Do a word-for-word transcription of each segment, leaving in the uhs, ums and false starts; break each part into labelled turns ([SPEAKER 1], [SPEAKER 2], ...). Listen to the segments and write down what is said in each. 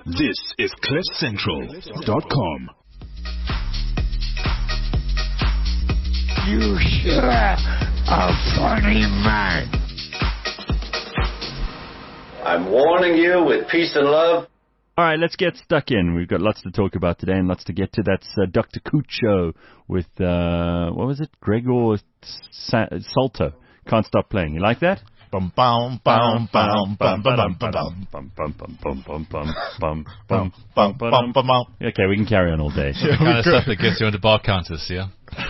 [SPEAKER 1] This is cliff central dot com.
[SPEAKER 2] You sure a funny man.
[SPEAKER 3] I'm warning you with peace and love.
[SPEAKER 4] All right, let's get stuck in. We've got lots to talk about today and lots to get to. That's uh, Doctor Cooch Show with, uh, what was it? Gregor Sa- Salto. Can't Stop Playing. You like that?
[SPEAKER 5] Bum bum bum bum bum bum bum bum
[SPEAKER 4] bum bum bum bum bum bum bum
[SPEAKER 5] bum bum bum bum bum.
[SPEAKER 4] Okay, we can carry on all day.
[SPEAKER 6] The kind of stuff that gets you into bar counters, yeah?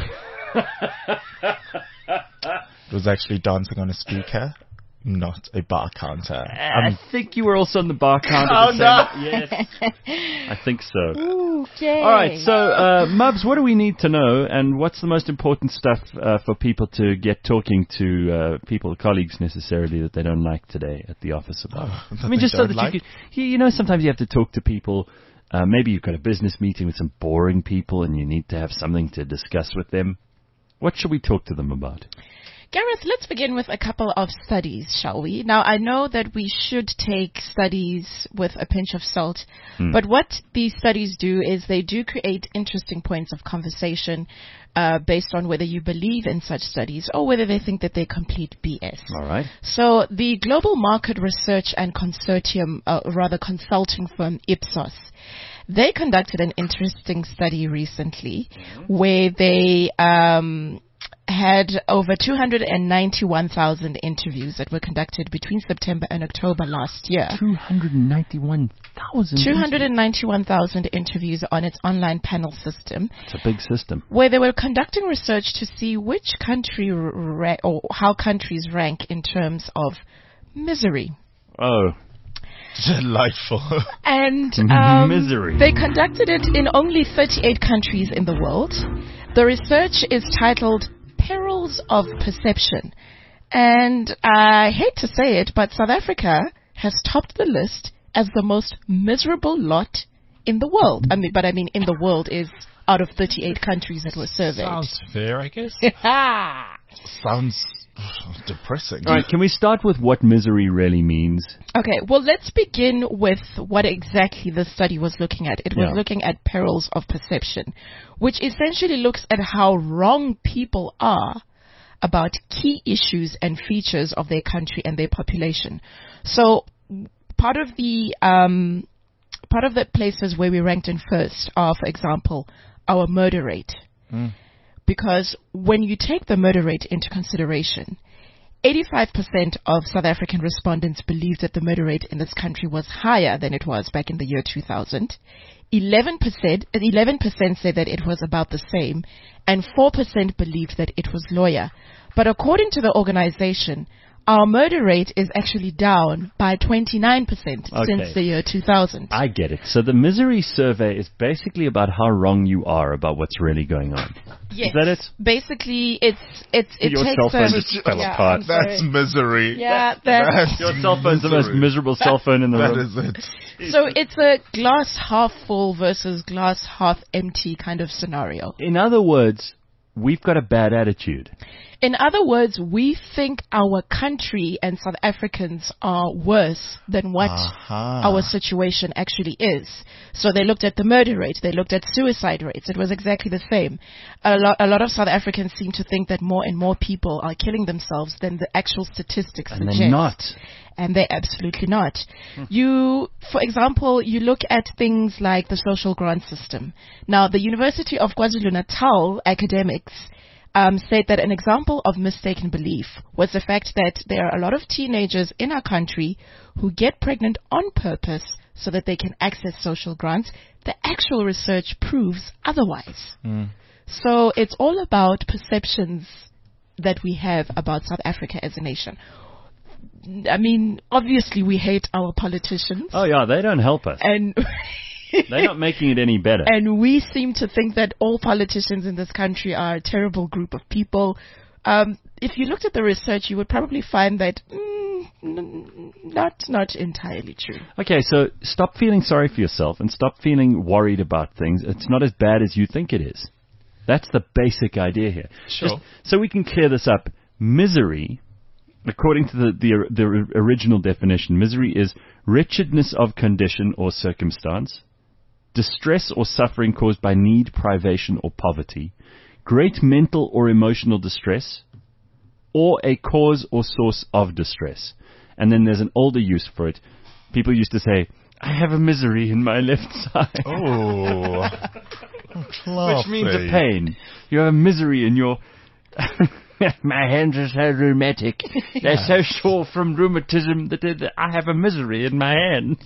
[SPEAKER 5] It was actually dancing on a speaker, not a bar counter.
[SPEAKER 4] I
[SPEAKER 5] Um,
[SPEAKER 4] think you were also on the bar counter.
[SPEAKER 5] Oh,
[SPEAKER 4] the
[SPEAKER 5] no.
[SPEAKER 4] same- Yes. I think so.
[SPEAKER 7] Ooh, Jay.
[SPEAKER 4] All right, so, uh, Mubs, what do we need to know, and what's the most important stuff uh, for people to get talking to uh, people, colleagues necessarily, that they don't like today at the office about?
[SPEAKER 5] Oh, that
[SPEAKER 4] I mean,
[SPEAKER 5] they
[SPEAKER 4] just so
[SPEAKER 5] don't
[SPEAKER 4] that
[SPEAKER 5] like?
[SPEAKER 4] you could, you, you know, sometimes you have to talk to people. Uh, maybe you've got a business meeting with some boring people, and you need to have something to discuss with them. What should we talk to them about?
[SPEAKER 7] Gareth, let's begin with a couple of studies, shall we? Now, I know that we should take studies with a pinch of salt,
[SPEAKER 4] Hmm.
[SPEAKER 7] but what these studies do is they do create interesting points of conversation uh, based on whether you believe in such studies or whether they think that they're complete B S.
[SPEAKER 4] All right.
[SPEAKER 7] So the Global Market Research and Consortium, uh, rather consulting firm Ipsos, they conducted an interesting study recently where they um, had over two hundred ninety-one thousand interviews that were conducted between September and October last year.
[SPEAKER 4] two hundred ninety-one thousand.
[SPEAKER 7] two hundred ninety-one thousand interviews on its online panel system,
[SPEAKER 4] It's a big system.
[SPEAKER 7] where they were conducting research to see which country ra- or how countries rank in terms of misery.
[SPEAKER 4] Oh,
[SPEAKER 5] delightful.
[SPEAKER 7] And um,
[SPEAKER 4] Misery.
[SPEAKER 7] they conducted it in only thirty-eight countries in the world. The research is titled Perils of Perception. And I hate to say it, but South Africa has topped the list as the most miserable lot in the world. I mean, but I mean in the world is out of thirty-eight countries that were surveyed.
[SPEAKER 6] Sounds fair, I guess.
[SPEAKER 5] Sounds depressing.
[SPEAKER 4] All right, can we start with what misery really means?
[SPEAKER 7] Okay, well, let's begin with what exactly the study was looking at. It was
[SPEAKER 4] Yeah.
[SPEAKER 7] looking at perils of perception, which essentially looks at how wrong people are about key issues and features of their country and their population. So part of the um, part of the places where we ranked in first are, for example, our murder rate.
[SPEAKER 5] Mm.
[SPEAKER 7] Because when you take the murder rate into consideration, eighty-five percent of South African respondents believed that the murder rate in this country was higher than it was back in the year two thousand. eleven percent, eleven percent said that it was about the same, and four percent believed that it was lower. But according to the organization, our murder rate is actually down by twenty-nine percent
[SPEAKER 4] Okay.
[SPEAKER 7] since the year two thousand.
[SPEAKER 4] I get it. So the misery survey is basically about how wrong you are about what's really going on.
[SPEAKER 7] Yes.
[SPEAKER 4] Is that it?
[SPEAKER 7] Basically, it's it's it
[SPEAKER 4] Your
[SPEAKER 7] takes
[SPEAKER 4] cell phone
[SPEAKER 7] um,
[SPEAKER 4] just fell
[SPEAKER 7] yeah,
[SPEAKER 4] apart.
[SPEAKER 7] I'm sorry.
[SPEAKER 5] That's misery.
[SPEAKER 7] Yeah, that's
[SPEAKER 5] That's
[SPEAKER 4] Your cell phone's the most
[SPEAKER 5] misery.
[SPEAKER 4] miserable cell phone in the
[SPEAKER 5] That
[SPEAKER 4] room.
[SPEAKER 5] is it.
[SPEAKER 7] So it's a glass half full versus glass half empty kind of scenario.
[SPEAKER 4] In other words, we've got a bad attitude.
[SPEAKER 7] In other words, we think our country and South Africans are worse than what
[SPEAKER 5] Aha.
[SPEAKER 7] our situation actually is. So they looked at the murder rate, they looked at suicide rates. It was exactly the same. A lot, a lot of South Africans seem to think that more and more people are killing themselves than the actual statistics
[SPEAKER 4] And
[SPEAKER 7] suggest.
[SPEAKER 4] they're not.
[SPEAKER 7] And they're absolutely not. You, for example, you look at things like the social grant system. Now, the University of KwaZulu-Natal academics um, said that an example of mistaken belief was the fact that there are a lot of teenagers in our country who get pregnant on purpose so that they can access social grants. The actual research proves otherwise.
[SPEAKER 5] Mm.
[SPEAKER 7] So it's all about perceptions that we have about South Africa as a nation. I mean, obviously we hate our politicians.
[SPEAKER 4] Oh, yeah, they don't help us.
[SPEAKER 7] And
[SPEAKER 4] They're not making it any better.
[SPEAKER 7] and we seem to think that all politicians in this country are a terrible group of people. Um, if you looked at the research, you would probably find that mm, n- not not entirely true.
[SPEAKER 4] Okay, so stop feeling sorry for yourself and stop feeling worried about things. It's not as bad as you think it is. That's the basic idea here.
[SPEAKER 6] Sure.
[SPEAKER 4] Just so we can clear this up, misery according to the, the, the original definition, misery is wretchedness of condition or circumstance, distress or suffering caused by need, privation, or poverty, great mental or emotional distress, or a cause or source of distress. And then there's an older use for it. People used to say, I have a misery in my left side.
[SPEAKER 5] Oh,
[SPEAKER 4] Which means a pain. You have a misery in your... My hands are so rheumatic. They're so sore from rheumatism that it- I have a misery in my hands.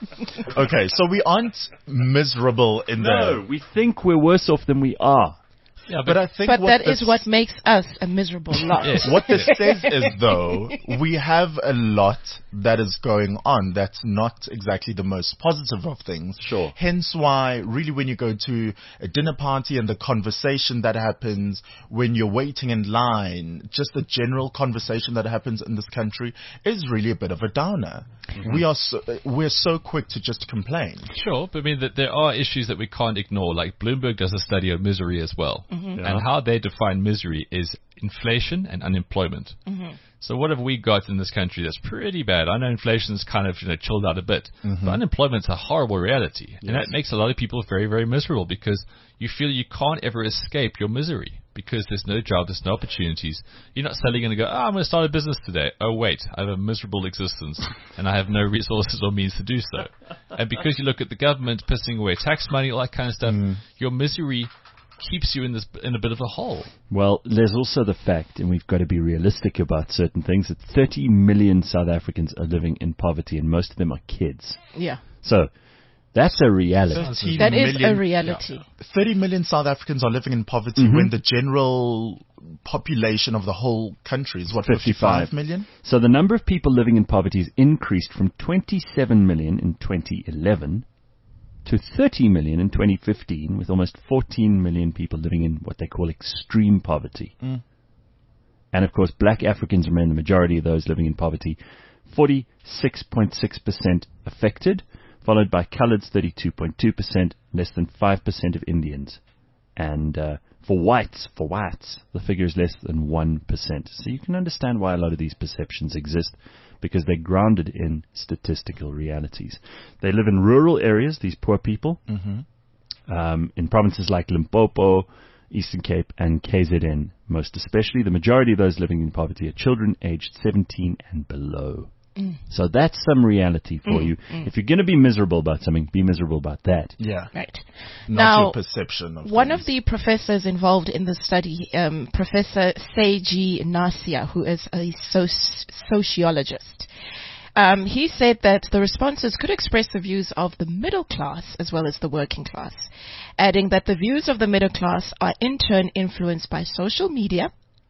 [SPEAKER 5] Okay, so we aren't miserable in
[SPEAKER 4] No,
[SPEAKER 5] the...
[SPEAKER 4] we think we're worse off than we are.
[SPEAKER 6] Yeah,
[SPEAKER 5] But I think
[SPEAKER 7] But
[SPEAKER 5] what
[SPEAKER 7] that
[SPEAKER 5] this-
[SPEAKER 7] is what makes us a miserable lot.
[SPEAKER 6] Yes.
[SPEAKER 5] What this says is, though, we have a lot that is going on that's not exactly the most positive of things.
[SPEAKER 4] Sure.
[SPEAKER 5] Hence why, really, when you go to a dinner party and the conversation that happens when you're waiting in line, just the general conversation that happens in this country is really a bit of a downer.
[SPEAKER 4] Mm-hmm.
[SPEAKER 5] We are so, we're so quick to just complain.
[SPEAKER 6] Sure, but I mean, that there are issues that we can't ignore. Like Bloomberg does a study of misery as well.
[SPEAKER 4] Yeah.
[SPEAKER 6] And how they define misery is inflation and unemployment. So what have we got in this country that's pretty bad? I know inflation's kind of, you know, chilled out a bit, but unemployment's a horrible reality. And that makes a lot of people very, very miserable because you feel you can't ever escape your misery because there's no job, there's no opportunities. You're not suddenly going to go, oh, I'm going to start a business today. Oh, wait, I have a miserable existence and I have no resources or means to do so. And because you look at the government pissing away tax money, all that kind of stuff, your misery keeps you in this in a bit of a hole.
[SPEAKER 4] Well, there's also the fact, and we've got to be realistic about certain things, that thirty million South Africans are living in poverty, and most of them are kids.
[SPEAKER 7] Yeah.
[SPEAKER 4] So that's a reality.
[SPEAKER 5] thirteen
[SPEAKER 7] That is a
[SPEAKER 5] million
[SPEAKER 7] reality.
[SPEAKER 5] thirty million South Africans are living in poverty
[SPEAKER 4] Mm-hmm.
[SPEAKER 5] when the general population of the whole country is, what,
[SPEAKER 4] fifty-five
[SPEAKER 5] fifty-five million?
[SPEAKER 4] So the number of people living in poverty has increased from twenty-seven million in twenty eleven to thirty million in twenty fifteen, with almost fourteen million people living in what they call extreme poverty.
[SPEAKER 5] Mm.
[SPEAKER 4] And of course, black Africans remain the majority of those living in poverty, forty-six point six percent affected, followed by coloreds, thirty-two point two percent, less than five percent of Indians. And uh, for whites, for whites, the figure is less than one percent. So you can understand why a lot of these perceptions exist, because they're grounded in statistical realities. They live in rural areas, these poor people,
[SPEAKER 5] Mm-hmm.
[SPEAKER 4] um, in provinces like Limpopo, Eastern Cape, and K Z N, most especially. The majority of those living in poverty are children aged seventeen and below.
[SPEAKER 7] Mm.
[SPEAKER 4] So that's some reality for
[SPEAKER 7] Mm,
[SPEAKER 4] you.
[SPEAKER 7] mm.
[SPEAKER 4] If you're going to be miserable about something, be miserable about that.
[SPEAKER 5] Yeah.
[SPEAKER 7] Right.
[SPEAKER 5] Not
[SPEAKER 7] Now,
[SPEAKER 5] your perception of
[SPEAKER 7] One
[SPEAKER 5] things.
[SPEAKER 7] of the professors involved in the study, um, Professor Seiji Nasia, who is a soci- sociologist, um, he said that the responses could express the views of the middle class as well as the working class, adding that the views of the middle class are in turn influenced by social media,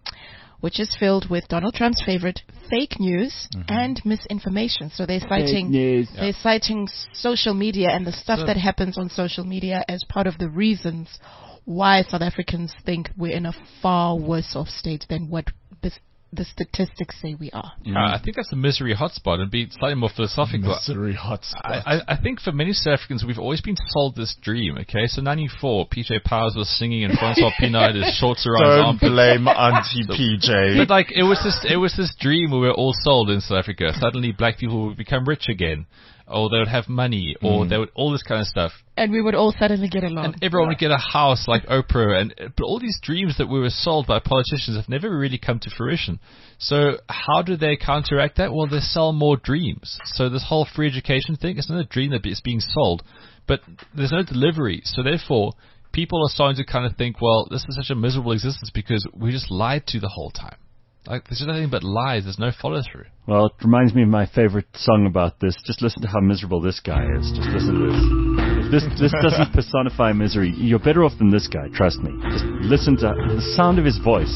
[SPEAKER 7] which is filled with Donald Trump's favorite, fake news and misinformation. So they're citing
[SPEAKER 4] news.
[SPEAKER 7] they're citing social media and the stuff
[SPEAKER 6] So-
[SPEAKER 7] that happens on social media as part of the reasons why South Africans think we're in a far worse off state than what the, the statistics say we are.
[SPEAKER 6] Uh, I think that's a misery hotspot, and be slightly more philosophical.
[SPEAKER 5] Misery hotspot.
[SPEAKER 6] I, I, I think for many South Africans, we've always been sold this dream, okay? So ninety-four, P J Powers was singing and Francois Pienaar had his shorts around his
[SPEAKER 5] Don't
[SPEAKER 6] armpits.
[SPEAKER 5] blame Auntie P J.
[SPEAKER 6] But like, it was this, it was this dream we were all sold in South Africa. Suddenly black people would become rich again, or they would have money, or they would, all this kind of stuff.
[SPEAKER 7] And we would all suddenly get along.
[SPEAKER 6] And everyone would get a house like Oprah, and but all these dreams that we were sold by politicians have never really come to fruition. So how do they counteract that? Well, they sell more dreams. So this whole free education thing, it's not a dream that is being sold, but there's no delivery. So therefore, people are starting to kind of think, well, this is such a miserable existence because we just lied to the whole time. Like, there's nothing but lies. There's no follow-through.
[SPEAKER 4] Well, it reminds me of my favorite song about this. Just listen to how miserable this guy is. Just listen to this. If this this doesn't personify misery, you're better off than this guy, trust me. Just listen to the sound of his voice.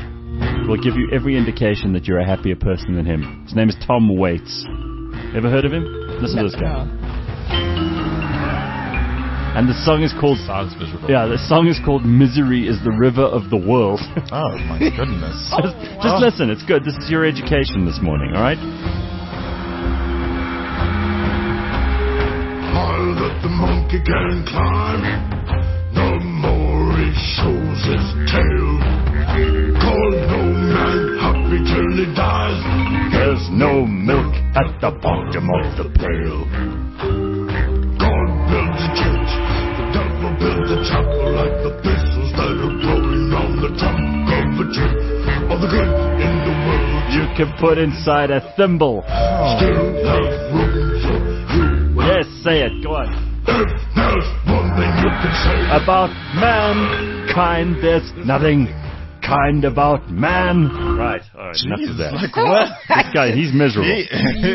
[SPEAKER 4] Will give you every indication that you're a happier person than him. His name is Tom Waits. Ever heard of him? Listen to this guy. And the song is called...
[SPEAKER 6] Sounds miserable.
[SPEAKER 4] Yeah, the song is called Misery is the River of the World.
[SPEAKER 5] Oh, my goodness.
[SPEAKER 4] just just listen, it's good. This is your education this morning, all right?
[SPEAKER 2] Higher that the monkey can climb, no more he shows his tail. Call no man happy till he dies. There's no milk at the bottom of the pail. God builds a church, the devil builds a chapel, like the thistles that are growing on the trunk of a tree. All the good in the world
[SPEAKER 4] You can put inside a thimble.
[SPEAKER 2] still have room for you.
[SPEAKER 4] Yes, say it. Go on.
[SPEAKER 2] If there's one thing you can say
[SPEAKER 4] About mankind, there's nothing kind about man. Right. All right. Enough of that.
[SPEAKER 5] Like what?
[SPEAKER 4] This guy, he's miserable.
[SPEAKER 5] He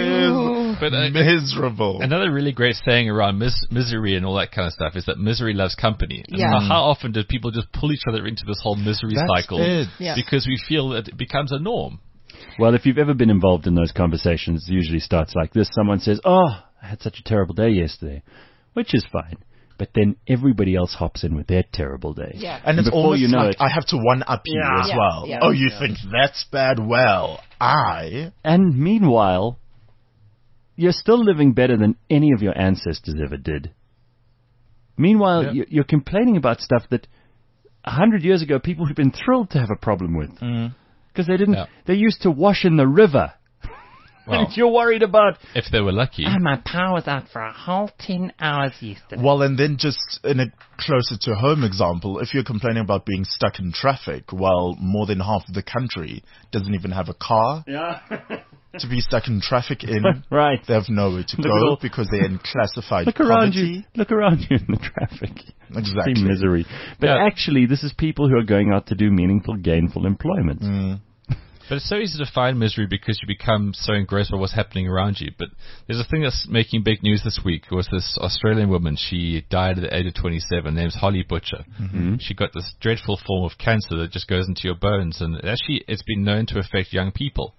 [SPEAKER 5] is
[SPEAKER 6] But, uh,
[SPEAKER 5] miserable.
[SPEAKER 6] Another really great saying around mis- misery and all that kind of stuff is that misery loves company. And
[SPEAKER 7] Yeah.
[SPEAKER 6] How, how often do people just pull each other into this whole misery
[SPEAKER 5] That's
[SPEAKER 6] cycle
[SPEAKER 5] it.
[SPEAKER 7] Yeah.
[SPEAKER 6] because we feel that it becomes a norm?
[SPEAKER 4] Well, if you've ever been involved in those conversations, it usually starts like this. Someone says, oh, I had such a terrible day yesterday, which is fine. But then everybody else hops in with their terrible day.
[SPEAKER 7] Yeah.
[SPEAKER 5] And it's
[SPEAKER 4] before
[SPEAKER 5] almost
[SPEAKER 4] you know
[SPEAKER 5] like
[SPEAKER 4] it-
[SPEAKER 5] I have to one-up you
[SPEAKER 4] Yeah.
[SPEAKER 5] as
[SPEAKER 7] Yeah,
[SPEAKER 5] well.
[SPEAKER 7] yeah.
[SPEAKER 5] Oh, you think that's bad? Well, I...
[SPEAKER 4] And meanwhile, you're still living better than any of your ancestors ever did. Meanwhile,
[SPEAKER 6] Yeah.
[SPEAKER 4] you- you're complaining about stuff that a hundred years ago people would have been thrilled to have a problem with. Because they didn't,
[SPEAKER 6] Yeah.
[SPEAKER 4] they used to wash in the river.
[SPEAKER 6] Well,
[SPEAKER 4] And you're worried about,
[SPEAKER 6] if they were lucky.
[SPEAKER 4] my power was out for a whole ten hours yesterday.
[SPEAKER 5] Well, and then just in a closer to home example, if you're complaining about being stuck in traffic, well, more than half of the country doesn't even have a car
[SPEAKER 4] Yeah.
[SPEAKER 5] to be stuck in traffic in.
[SPEAKER 4] Right.
[SPEAKER 5] They have nowhere to
[SPEAKER 4] Look at
[SPEAKER 5] go
[SPEAKER 4] all-
[SPEAKER 5] because they're in classified
[SPEAKER 4] Look around
[SPEAKER 5] poverty.
[SPEAKER 4] you. Look around you in the traffic.
[SPEAKER 5] Exactly.
[SPEAKER 4] See misery. But
[SPEAKER 6] Yeah.
[SPEAKER 4] actually, this is people who are going out to do meaningful, gainful employment.
[SPEAKER 5] Mm.
[SPEAKER 6] But it's so easy to find misery because you become so engrossed by what's happening around you. But there's a thing that's making big news this week. It was this Australian woman. She died at the age of twenty-seven. Her name's Holly Butcher. Mm-hmm. She got this dreadful form of cancer that just goes into your bones. And actually, it's been known to affect young people.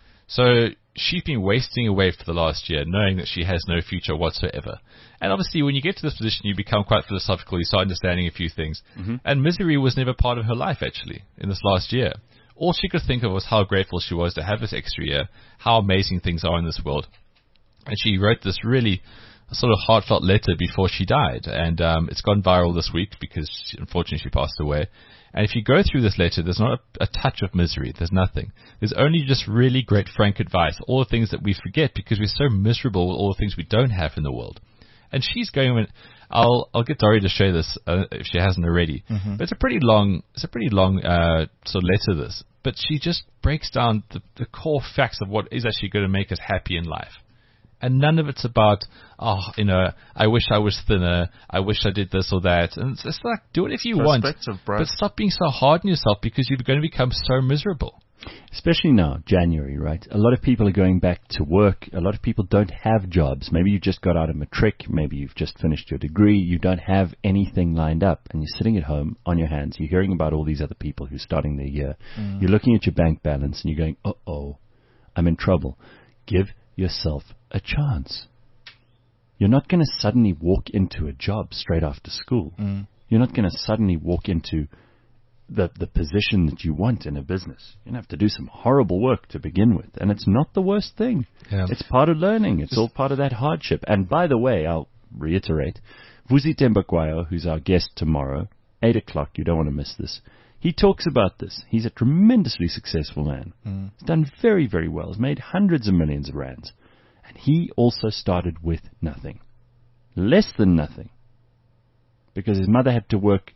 [SPEAKER 6] So she's been wasting away for the last year, knowing that she has no future whatsoever. And obviously, when you get to this position, you become quite philosophical. You start understanding a few things. Mm-hmm. And misery was never part of her life, actually, in this last year. All she could think of was how grateful she was to have this extra year, how amazing things are in this world. And she wrote this really sort of heartfelt letter before she died. And um, it's gone viral this week because, she, unfortunately, she passed away. And if you go through this letter, there's not a, a touch of misery. There's nothing. There's only just really great, frank advice, all the things that we forget because we're so miserable with all the things we don't have in the world. And she's going, I'll I'll get Dory to show this uh, if she hasn't already. Mm-hmm. But it's a pretty long, it's a pretty long uh, sort of letter, this. But she just breaks down the, the core facts of what is actually going to make us happy in life. And none of it's about, oh, you know, I wish I was thinner. I wish I did this or that. And it's, it's like, do it if you want.
[SPEAKER 5] Perspective, bro.
[SPEAKER 6] But stop being so hard on yourself because you're going to become so miserable.
[SPEAKER 4] Especially now, January, right? A lot of people are going back to work. A lot of people don't have jobs. Maybe you just got out of matric. Maybe you've just finished your degree. You don't have anything lined up. And you're sitting at home on your hands. You're hearing about all these other people who are starting their year. Mm. You're looking at your bank balance and you're going, uh-oh, I'm in trouble. Give yourself a chance. You're not going to suddenly walk into a job straight after school. Mm. You're not going to suddenly walk into the the position that you want in a business. You're going to have to do some horrible work to begin with. And it's not the worst thing.
[SPEAKER 6] Yeah.
[SPEAKER 4] It's part of learning. It's all part of that hardship. And by the way, I'll reiterate, Vusi Tembakwayo, who's our guest tomorrow, eight o'clock, you don't want to miss this. He talks about this. He's a tremendously successful man. Mm. He's done very, very well. He's made hundreds of millions of rands. And he also started with nothing. Less than nothing. Because his mother had to work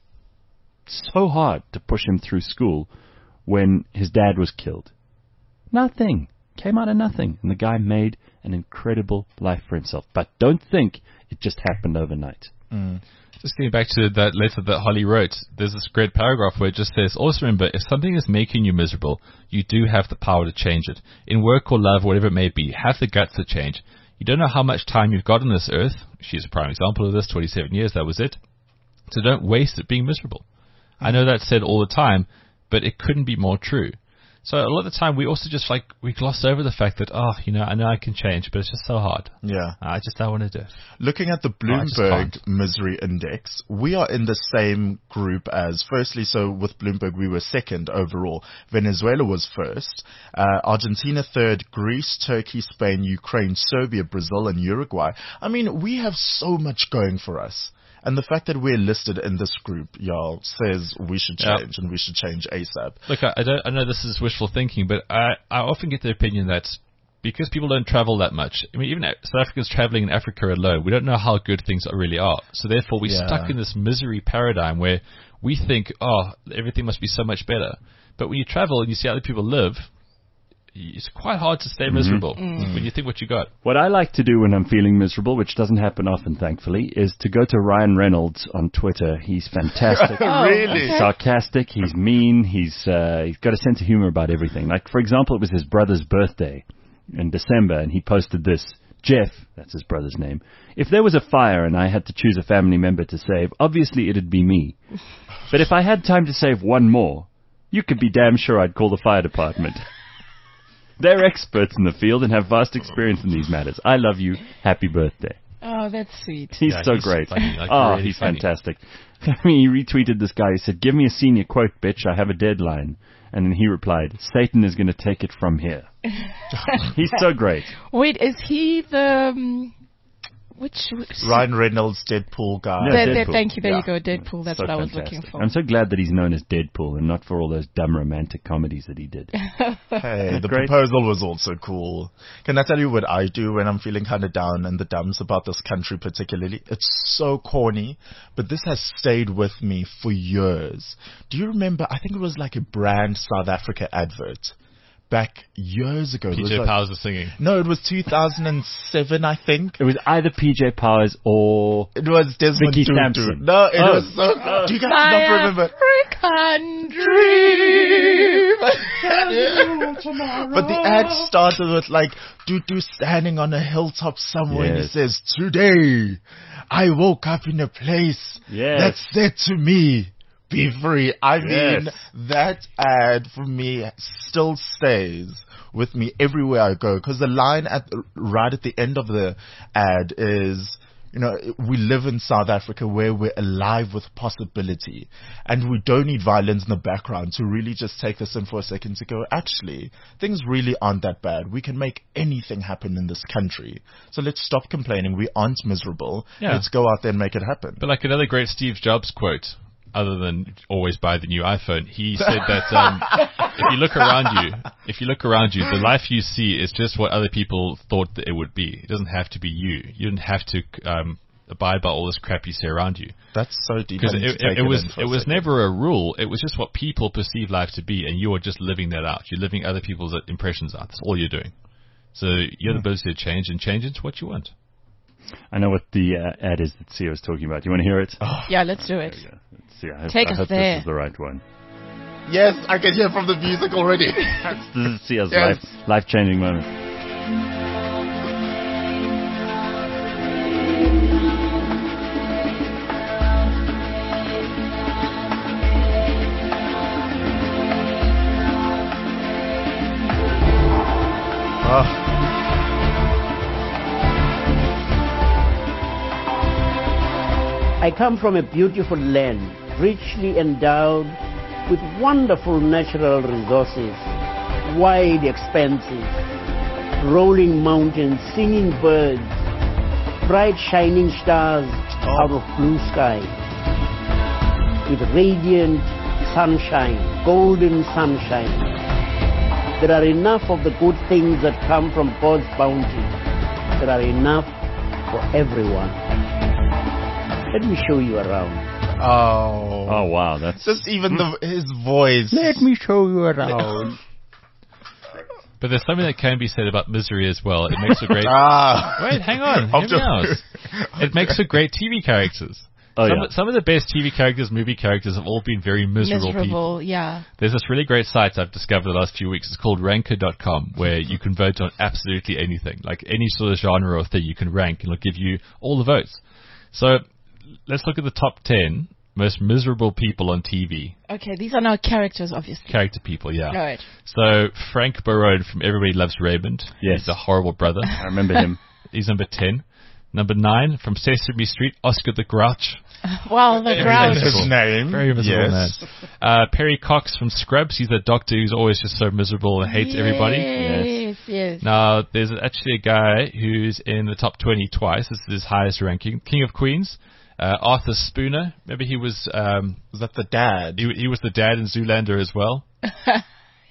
[SPEAKER 4] so hard to push him through school when his dad was killed. Nothing. Came out of nothing. And the guy made an incredible life for himself. But don't think it just happened overnight.
[SPEAKER 6] Mm. Just getting back to that letter that Holly wrote, there's this great paragraph where it just says, also remember, if something is making you miserable, you do have the power to change it. In work or love, whatever it may be, have the guts to change. You don't know how much time you've got on this earth. She's a prime example of this, twenty-seven years, that was it. So don't waste it being miserable. I know that's said all the time, but it couldn't be more true. So a lot of the time we also just like, we gloss over the fact that, oh, you know, I know I can change, but it's just so hard.
[SPEAKER 5] Yeah.
[SPEAKER 6] I just don't want to do it.
[SPEAKER 5] Looking at the Bloomberg Misery Index, we are in the same group as, firstly, so with Bloomberg, we were second overall. Venezuela was first. Uh, Argentina third. Greece, Turkey, Spain, Ukraine, Serbia, Brazil, and Uruguay. I mean, we have so much going for us. And the fact that we're listed in this group, y'all, says we should change, yep. and we should change ASAP.
[SPEAKER 6] Look, I, I, don't, I know this is wishful thinking, but I, I often get the opinion that because people don't travel that much. I mean, even South Africans traveling in Africa alone, we don't know how good things really are. So therefore, we're
[SPEAKER 5] Yeah.
[SPEAKER 6] stuck in this misery paradigm where we think, oh, everything must be so much better. But when you travel and you see other people live, it's quite hard to stay miserable when you think what you got.
[SPEAKER 4] What I like to do when I'm feeling miserable, which doesn't happen often, thankfully, is to go to Ryan Reynolds on Twitter. He's fantastic.
[SPEAKER 7] Oh,
[SPEAKER 5] Really?
[SPEAKER 7] okay.
[SPEAKER 4] Sarcastic. He's mean. He's uh, he's got a sense of humor about everything. Like, for example, it was his brother's birthday in December, and he posted this. Jeff, that's his brother's name. If there was a fire and I had to choose a family member to save, obviously it'd be me. But if I had time to save one more, you could be damn sure I'd call the fire department. They're experts in the field and have vast experience in these matters. I love you. Happy birthday.
[SPEAKER 7] Oh, that's sweet.
[SPEAKER 4] He's
[SPEAKER 6] Yeah,
[SPEAKER 4] so
[SPEAKER 6] he's
[SPEAKER 4] great.
[SPEAKER 6] funny, like,
[SPEAKER 4] oh,
[SPEAKER 6] really
[SPEAKER 4] he's
[SPEAKER 6] funny.
[SPEAKER 4] fantastic. I mean, he retweeted this guy. He said, give me a senior quote, bitch. I have a deadline. And then he replied, Satan is going to take it from here. He's so great.
[SPEAKER 7] Wait, is he the um, which? which
[SPEAKER 5] Ryan Reynolds, Deadpool guy.
[SPEAKER 4] Yeah,
[SPEAKER 7] the- the-
[SPEAKER 4] Deadpool.
[SPEAKER 7] thank you. There
[SPEAKER 5] Yeah.
[SPEAKER 7] you go, Deadpool. That's
[SPEAKER 4] So
[SPEAKER 7] what I was
[SPEAKER 4] fantastic.
[SPEAKER 7] looking for.
[SPEAKER 4] I'm so glad that he's known as Deadpool and not for all those dumb romantic comedies that he did.
[SPEAKER 5] Hey, the
[SPEAKER 4] Great.
[SPEAKER 5] proposal was also cool. Can I tell you what I do when I'm feeling kind of down in the dumps about this country particularly? It's so corny, but this has stayed with me for years. Do you remember, I think it was like a brand South Africa advert back years ago. It
[SPEAKER 6] P
[SPEAKER 5] was
[SPEAKER 6] J
[SPEAKER 5] like-
[SPEAKER 6] Powers is singing.
[SPEAKER 5] No, it was two thousand seven, I think.
[SPEAKER 4] It was either P J Powers or...
[SPEAKER 5] It was Desmond
[SPEAKER 4] Vicky
[SPEAKER 5] Tutu.
[SPEAKER 4] Sampson.
[SPEAKER 5] No, it
[SPEAKER 4] Oh.
[SPEAKER 5] was so... Do you guys
[SPEAKER 7] My
[SPEAKER 5] not remember?
[SPEAKER 7] African dream.
[SPEAKER 5] But the ad started with like Tutu standing on a hilltop somewhere and he
[SPEAKER 4] Yes.
[SPEAKER 5] says, today I woke up in a place
[SPEAKER 4] Yes.
[SPEAKER 5] that said to me, be free. I
[SPEAKER 4] Yes.
[SPEAKER 5] mean, that ad for me still stays with me everywhere I go because the line at right at the end of the ad is, you know, we live in South Africa where we're alive with possibility and we don't need violence in the background to really just take this in for a second to go, actually, things really aren't that bad. We can make anything happen in this country. So let's stop complaining. We aren't miserable.
[SPEAKER 6] Yeah.
[SPEAKER 5] Let's go out there and make it happen.
[SPEAKER 6] But like another great Steve Jobs quote, other than always buy the new iPhone, he said that um, if you look around you, if you look around you, the life you see is just what other people thought that it would be. It doesn't have to be you. You don't have to um, abide by all this crap you see around you.
[SPEAKER 5] That's so deep.
[SPEAKER 6] Because
[SPEAKER 5] I need
[SPEAKER 6] it,
[SPEAKER 5] to take
[SPEAKER 6] it, it was
[SPEAKER 5] in for
[SPEAKER 6] it
[SPEAKER 5] a
[SPEAKER 6] was
[SPEAKER 5] second.
[SPEAKER 6] never a rule. It was just what people perceive life to be, and you are just living that out. You're living other people's impressions out. That's all you're doing. So you have the ability to change and change into what you want.
[SPEAKER 4] I know what the uh, ad is that Sia was talking about. Do you want to hear it?
[SPEAKER 7] Yeah, let's do it.
[SPEAKER 4] Yeah, let's see. I hope,
[SPEAKER 7] Take
[SPEAKER 4] I
[SPEAKER 7] us
[SPEAKER 4] hope
[SPEAKER 7] there.
[SPEAKER 4] this is the right one.
[SPEAKER 5] Yes, I can hear from the music already.
[SPEAKER 4] This is Sia's
[SPEAKER 5] Yes.
[SPEAKER 4] life, life-changing moment.
[SPEAKER 5] Ah.
[SPEAKER 8] I come from a beautiful land, richly endowed with wonderful natural resources, wide expanses, rolling mountains, singing birds, bright shining stars out of blue sky, with radiant sunshine, golden sunshine. There are enough of the good things that come from God's bounty. There are enough for everyone. Let me show you around.
[SPEAKER 5] Oh.
[SPEAKER 4] Oh, wow. That's
[SPEAKER 5] Just even the his voice.
[SPEAKER 8] Let me show you around.
[SPEAKER 6] But there's something that can be said about misery as well. It makes for great.
[SPEAKER 5] Ah.
[SPEAKER 6] Wait, hang on.
[SPEAKER 5] I'm
[SPEAKER 6] Hear me out.
[SPEAKER 5] just-
[SPEAKER 6] It makes for great T V characters.
[SPEAKER 4] Oh,
[SPEAKER 6] some,
[SPEAKER 4] yeah.
[SPEAKER 6] of, some of the best T V characters, movie characters, have all been very miserable, people.
[SPEAKER 7] Miserable, yeah.
[SPEAKER 6] There's this really great site I've discovered the last few weeks. It's called ranker dot com, where you can vote on absolutely anything. Like any sort of genre or thing you can rank, and it'll give you all the votes. So let's look at the top ten most miserable people on T V.
[SPEAKER 7] Okay, these are now characters, obviously.
[SPEAKER 6] Character people, yeah.
[SPEAKER 7] All right.
[SPEAKER 6] So Frank Barone from Everybody Loves Raymond.
[SPEAKER 4] Yes.
[SPEAKER 6] He's a horrible brother.
[SPEAKER 4] I remember him.
[SPEAKER 6] He's number ten. Number nine, from Sesame Street, Oscar the Grouch.
[SPEAKER 7] Well, the
[SPEAKER 6] Very
[SPEAKER 7] ground.
[SPEAKER 6] miserable.
[SPEAKER 5] His name.
[SPEAKER 6] Very miserable
[SPEAKER 5] Yes.
[SPEAKER 6] man. Uh, Perry Cox from Scrubs. He's a doctor who's always just so miserable and hates everybody.
[SPEAKER 7] Yes, yes.
[SPEAKER 6] Now, there's actually a guy who's in the top twenty twice. This is his highest ranking. King of Queens, uh, Arthur Spooner. Maybe he was um,
[SPEAKER 5] Was that the dad?
[SPEAKER 6] he, he was the dad in Zoolander as well.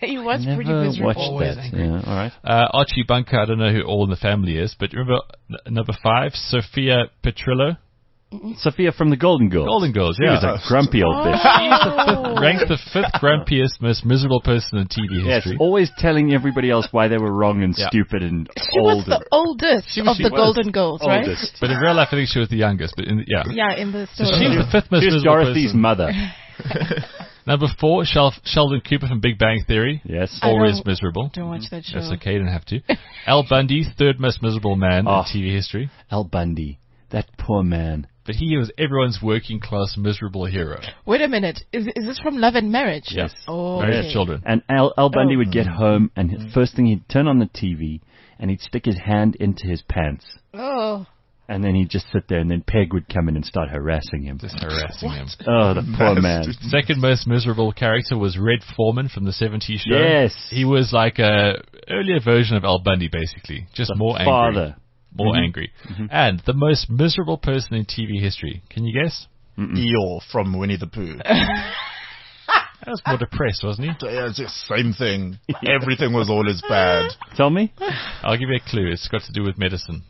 [SPEAKER 7] He was
[SPEAKER 4] Never
[SPEAKER 7] pretty miserable.
[SPEAKER 4] watched
[SPEAKER 6] Always
[SPEAKER 4] that.
[SPEAKER 6] angry.
[SPEAKER 4] Yeah, all right.
[SPEAKER 6] Uh, Archie Bunker, I don't know who all in the family is, but remember n- number five, Sophia Petrillo?
[SPEAKER 4] Sophia from the Golden Girls.
[SPEAKER 6] Golden Girls,
[SPEAKER 4] She
[SPEAKER 6] yeah.
[SPEAKER 4] was a grumpy old bitch.
[SPEAKER 7] Oh.
[SPEAKER 6] Ranked the fifth grumpiest, most miserable person in T V
[SPEAKER 4] Yes,
[SPEAKER 6] history.
[SPEAKER 4] always telling everybody else why they were wrong and
[SPEAKER 6] Yeah.
[SPEAKER 4] stupid and
[SPEAKER 7] She
[SPEAKER 4] old.
[SPEAKER 7] was the oldest
[SPEAKER 6] was-
[SPEAKER 7] of
[SPEAKER 6] she
[SPEAKER 7] the
[SPEAKER 6] was
[SPEAKER 7] Golden Girls, right?
[SPEAKER 4] oldest.
[SPEAKER 6] But in real life, I think she was the youngest. But in, yeah.
[SPEAKER 7] Yeah, in the
[SPEAKER 6] So
[SPEAKER 7] story.
[SPEAKER 6] she was the fifth most
[SPEAKER 4] She was
[SPEAKER 6] miserable
[SPEAKER 4] Dorothy's
[SPEAKER 6] person.
[SPEAKER 4] mother.
[SPEAKER 6] Number four, Shel- Sheldon Cooper from Big Bang Theory.
[SPEAKER 4] Yes.
[SPEAKER 7] I
[SPEAKER 6] Always
[SPEAKER 7] don't-
[SPEAKER 6] miserable.
[SPEAKER 7] Don't watch that show.
[SPEAKER 6] That's okay, you don't have to. Al Bundy, third most miserable man
[SPEAKER 4] Oh.
[SPEAKER 6] in T V history.
[SPEAKER 4] Al Bundy. That poor man.
[SPEAKER 6] But he was everyone's working class miserable hero.
[SPEAKER 7] Wait a minute. Is is this from Love and Marriage?
[SPEAKER 6] Yes.
[SPEAKER 7] Oh,
[SPEAKER 6] Married
[SPEAKER 7] okay.
[SPEAKER 6] with children.
[SPEAKER 4] And Al, Al Bundy
[SPEAKER 7] Oh.
[SPEAKER 4] would get home, and his first thing he'd turn on the T V, and he'd stick his hand into his pants.
[SPEAKER 7] Oh.
[SPEAKER 4] And then he'd just sit there, and then Peg would come in and start harassing him.
[SPEAKER 6] Just harassing him.
[SPEAKER 4] Oh, the poor man.
[SPEAKER 6] Second most miserable character was Red Foreman from the seventies show.
[SPEAKER 4] Yes.
[SPEAKER 6] He was like a earlier version of Al Bundy, basically. Just
[SPEAKER 4] The
[SPEAKER 6] more angry.
[SPEAKER 4] father.
[SPEAKER 6] More
[SPEAKER 4] Mhm.
[SPEAKER 6] angry. And the most miserable person in T V history. Can you guess?
[SPEAKER 5] Eeyore from Winnie the Pooh.
[SPEAKER 6] That was more depressed, wasn't he?
[SPEAKER 5] Yeah, it's the same thing. Everything was always bad.
[SPEAKER 4] Tell me.
[SPEAKER 6] I'll give you a clue. It's got to do with medicine.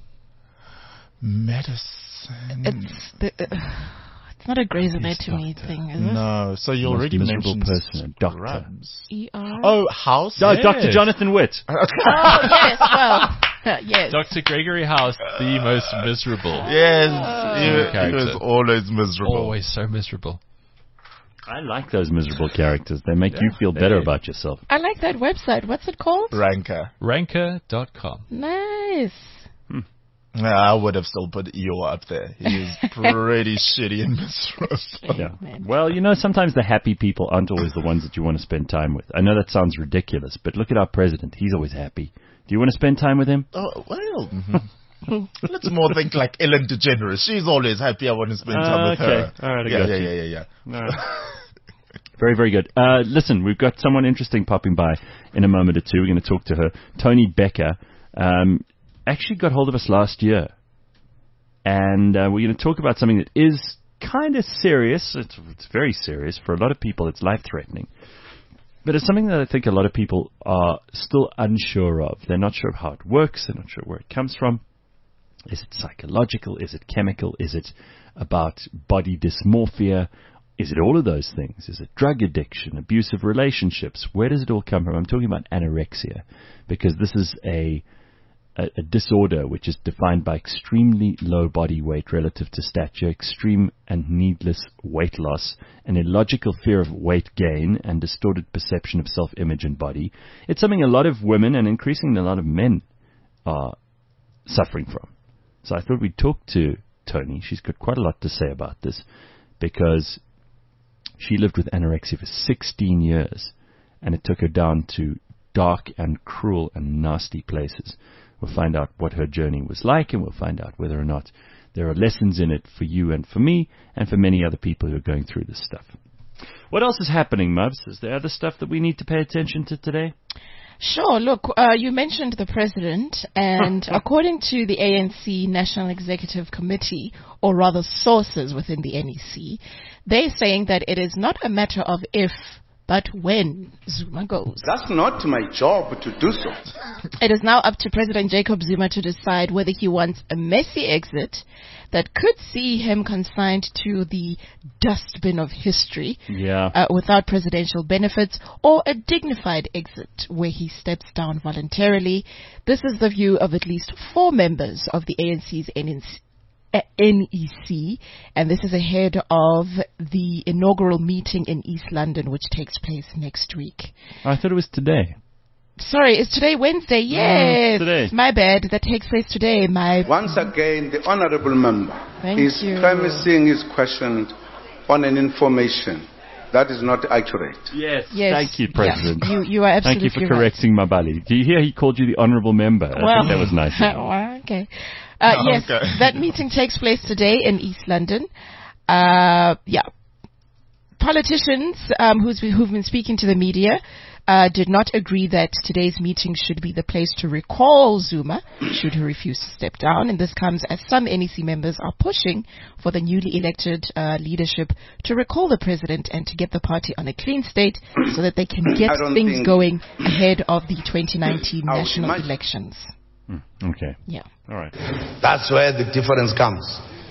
[SPEAKER 5] Medicine.
[SPEAKER 7] It's the, uh, it's not a Grey's Anatomy thing, is it?
[SPEAKER 5] No, so you
[SPEAKER 4] Most
[SPEAKER 5] already
[SPEAKER 4] miserable
[SPEAKER 5] mentioned
[SPEAKER 4] person, a doctor.
[SPEAKER 5] scrubs.
[SPEAKER 7] E R.
[SPEAKER 5] Oh, House?
[SPEAKER 4] Oh,
[SPEAKER 6] Yes.
[SPEAKER 4] Doctor Jonathan Witt.
[SPEAKER 7] Oh, yes. Well, yes.
[SPEAKER 6] Doctor Gregory House, the most miserable.
[SPEAKER 5] Yes,
[SPEAKER 7] Oh.
[SPEAKER 5] he, he
[SPEAKER 6] Character.
[SPEAKER 5] was always miserable.
[SPEAKER 6] Always so miserable.
[SPEAKER 4] I like those miserable characters. They make you
[SPEAKER 6] Yeah,
[SPEAKER 4] feel
[SPEAKER 6] they
[SPEAKER 4] better
[SPEAKER 6] do.
[SPEAKER 4] about yourself.
[SPEAKER 7] I like that website. What's it called?
[SPEAKER 5] Ranker.
[SPEAKER 6] Ranker dot com.
[SPEAKER 7] Nice.
[SPEAKER 5] Yeah, I would have still put Eeyore up there. He is pretty shitty and miserable.
[SPEAKER 4] Yeah.
[SPEAKER 7] Man.
[SPEAKER 4] Well, you know, sometimes the happy people aren't always the ones that you want to spend time with. I know that sounds ridiculous, but look at our president. He's always happy. Do you want to spend time with him?
[SPEAKER 5] Oh, well. Let's more think like Ellen DeGeneres. She's always happy. I want to spend time
[SPEAKER 4] Uh,
[SPEAKER 5] with
[SPEAKER 4] okay.
[SPEAKER 5] her.
[SPEAKER 4] All right, I
[SPEAKER 5] yeah,
[SPEAKER 4] got
[SPEAKER 5] yeah,
[SPEAKER 4] you.
[SPEAKER 5] yeah, yeah, yeah,
[SPEAKER 4] Very, very good. Uh, listen, we've got someone interesting popping by in a moment or two. We're going to talk to her. Tony Becker um, actually got hold of us last year. And uh, we're going to talk about something that is kind of serious. It's, it's very serious. For a lot of people, it's life-threatening. But it's something that I think a lot of people are still unsure of. They're not sure of how it works. They're not sure where it comes from. Is it psychological? Is it chemical? Is it about body dysmorphia? Is it all of those things? Is it drug addiction, abusive relationships? Where does it all come from? I'm talking about anorexia, because this is a, a, a disorder which is defined by extremely low body weight relative to stature, extreme and needless weight loss, an illogical fear of weight gain, and distorted perception of self-image and body. It's something a lot of women and increasingly a lot of men are suffering from. So I thought we'd talk to Tony. She's got quite a lot to say about this, because she lived with anorexia for sixteen years, and it took her down to dark and cruel and nasty places. We'll find out what her journey was like, and we'll find out whether or not there are lessons in it for you and for me and for many other people who are going through this stuff. What else is happening, Mubs? Is there other stuff that we need to pay attention to today?
[SPEAKER 7] Sure. Look, uh, you mentioned the president, and according to the A N C National Executive Committee, or rather sources within the N E C, they're saying that it is not a matter of if, but when Zuma goes.
[SPEAKER 9] That's not my job to do so.
[SPEAKER 7] It is now up to President Jacob Zuma to decide whether he wants a messy exit that could see him consigned to the dustbin of history
[SPEAKER 4] Yeah.
[SPEAKER 7] uh, without presidential benefits, or a dignified exit where he steps down voluntarily. This is the view of at least four members of the A N C's N N C. uh, N E C, and this is ahead of the inaugural meeting in East London, which takes place next week.
[SPEAKER 4] I thought it was today.
[SPEAKER 7] Sorry, is today Wednesday? Yes,
[SPEAKER 4] today.
[SPEAKER 7] my bad. That takes place today. My
[SPEAKER 9] Once again, the honorable member
[SPEAKER 7] Thank
[SPEAKER 9] is
[SPEAKER 7] you.
[SPEAKER 9] premising his question on an information that is not accurate.
[SPEAKER 4] Yes.
[SPEAKER 7] yes,
[SPEAKER 4] Thank you, President.
[SPEAKER 7] Yeah, you you are
[SPEAKER 4] Thank
[SPEAKER 7] absolutely
[SPEAKER 4] you for
[SPEAKER 7] right.
[SPEAKER 4] correcting Mabali. Do you hear he called you the honourable member? I
[SPEAKER 7] Well,
[SPEAKER 4] think that was nice.
[SPEAKER 7] well, okay. Uh,
[SPEAKER 5] Oh,
[SPEAKER 7] yes,
[SPEAKER 5] okay.
[SPEAKER 7] that meeting takes place today in East London. Uh, yeah. Politicians um, who's been, who've been speaking to the media uh, did not agree that today's meeting should be the place to recall Zuma should he refuse to step down. And this comes as some N E C members are pushing for the newly elected uh, leadership to recall the president and to get the party on a clean state so that they can get things going ahead of the twenty nineteen national imagine. elections.
[SPEAKER 4] Mm, okay.
[SPEAKER 7] Yeah.
[SPEAKER 4] All right.
[SPEAKER 10] That's where the difference comes.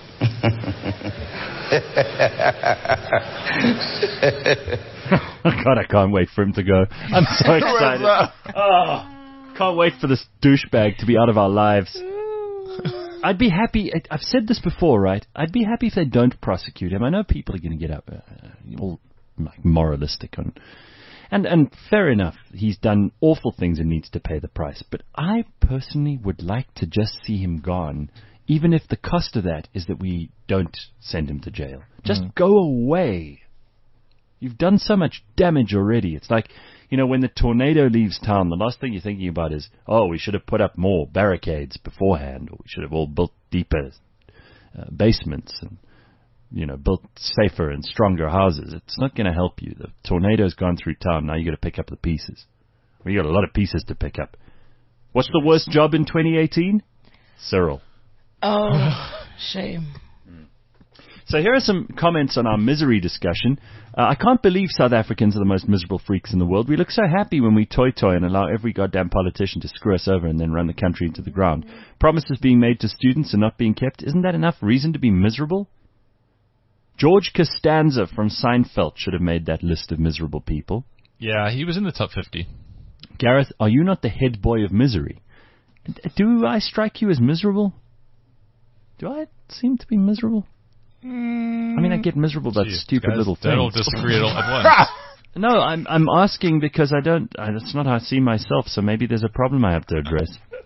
[SPEAKER 4] God, I can't wait for him to go. I'm so excited. Oh, can't wait for this douchebag to be out of our lives. I'd be happy. I've said this before, right? I'd be happy if they don't prosecute him. I know people are going to get up uh, all like moralistic on. And and fair enough, he's done awful things and needs to pay the price. But I personally would like to just see him gone, even if the cost of that is that we don't send him to jail. Just mm. go away. You've done so much damage already. It's like, you know, when the tornado leaves town, the last thing you're thinking about is, oh, we should have put up more barricades beforehand, or we should have all built deeper uh, basements and, you know, built safer and stronger houses. It's not going to help you. The tornado's gone through town. Now you got to pick up the pieces. Well, you got a lot of pieces to pick up. What's the worst job in twenty eighteen? Cyril.
[SPEAKER 7] Oh, shame.
[SPEAKER 4] So here are some comments on our misery discussion. Uh, I can't believe South Africans are the most miserable freaks in the world. We look so happy when we toy-toy and allow every goddamn politician to screw us over and then run the country into the ground. Promises being made to students and not being kept. Isn't that enough reason to be miserable? George Costanza from Seinfeld should have made that list of miserable people.
[SPEAKER 6] Yeah, he was in the top fifty.
[SPEAKER 4] Gareth, are you not the head boy of misery? Do I strike you as miserable? Do I seem to be miserable? Mm. I mean, I get miserable about
[SPEAKER 6] Jeez,
[SPEAKER 4] stupid
[SPEAKER 6] guys,
[SPEAKER 4] little things.
[SPEAKER 6] They all disagree at, all at once.
[SPEAKER 4] No, I'm I'm asking because I don't. I, that's not how I see myself. So maybe there's a problem I have to address.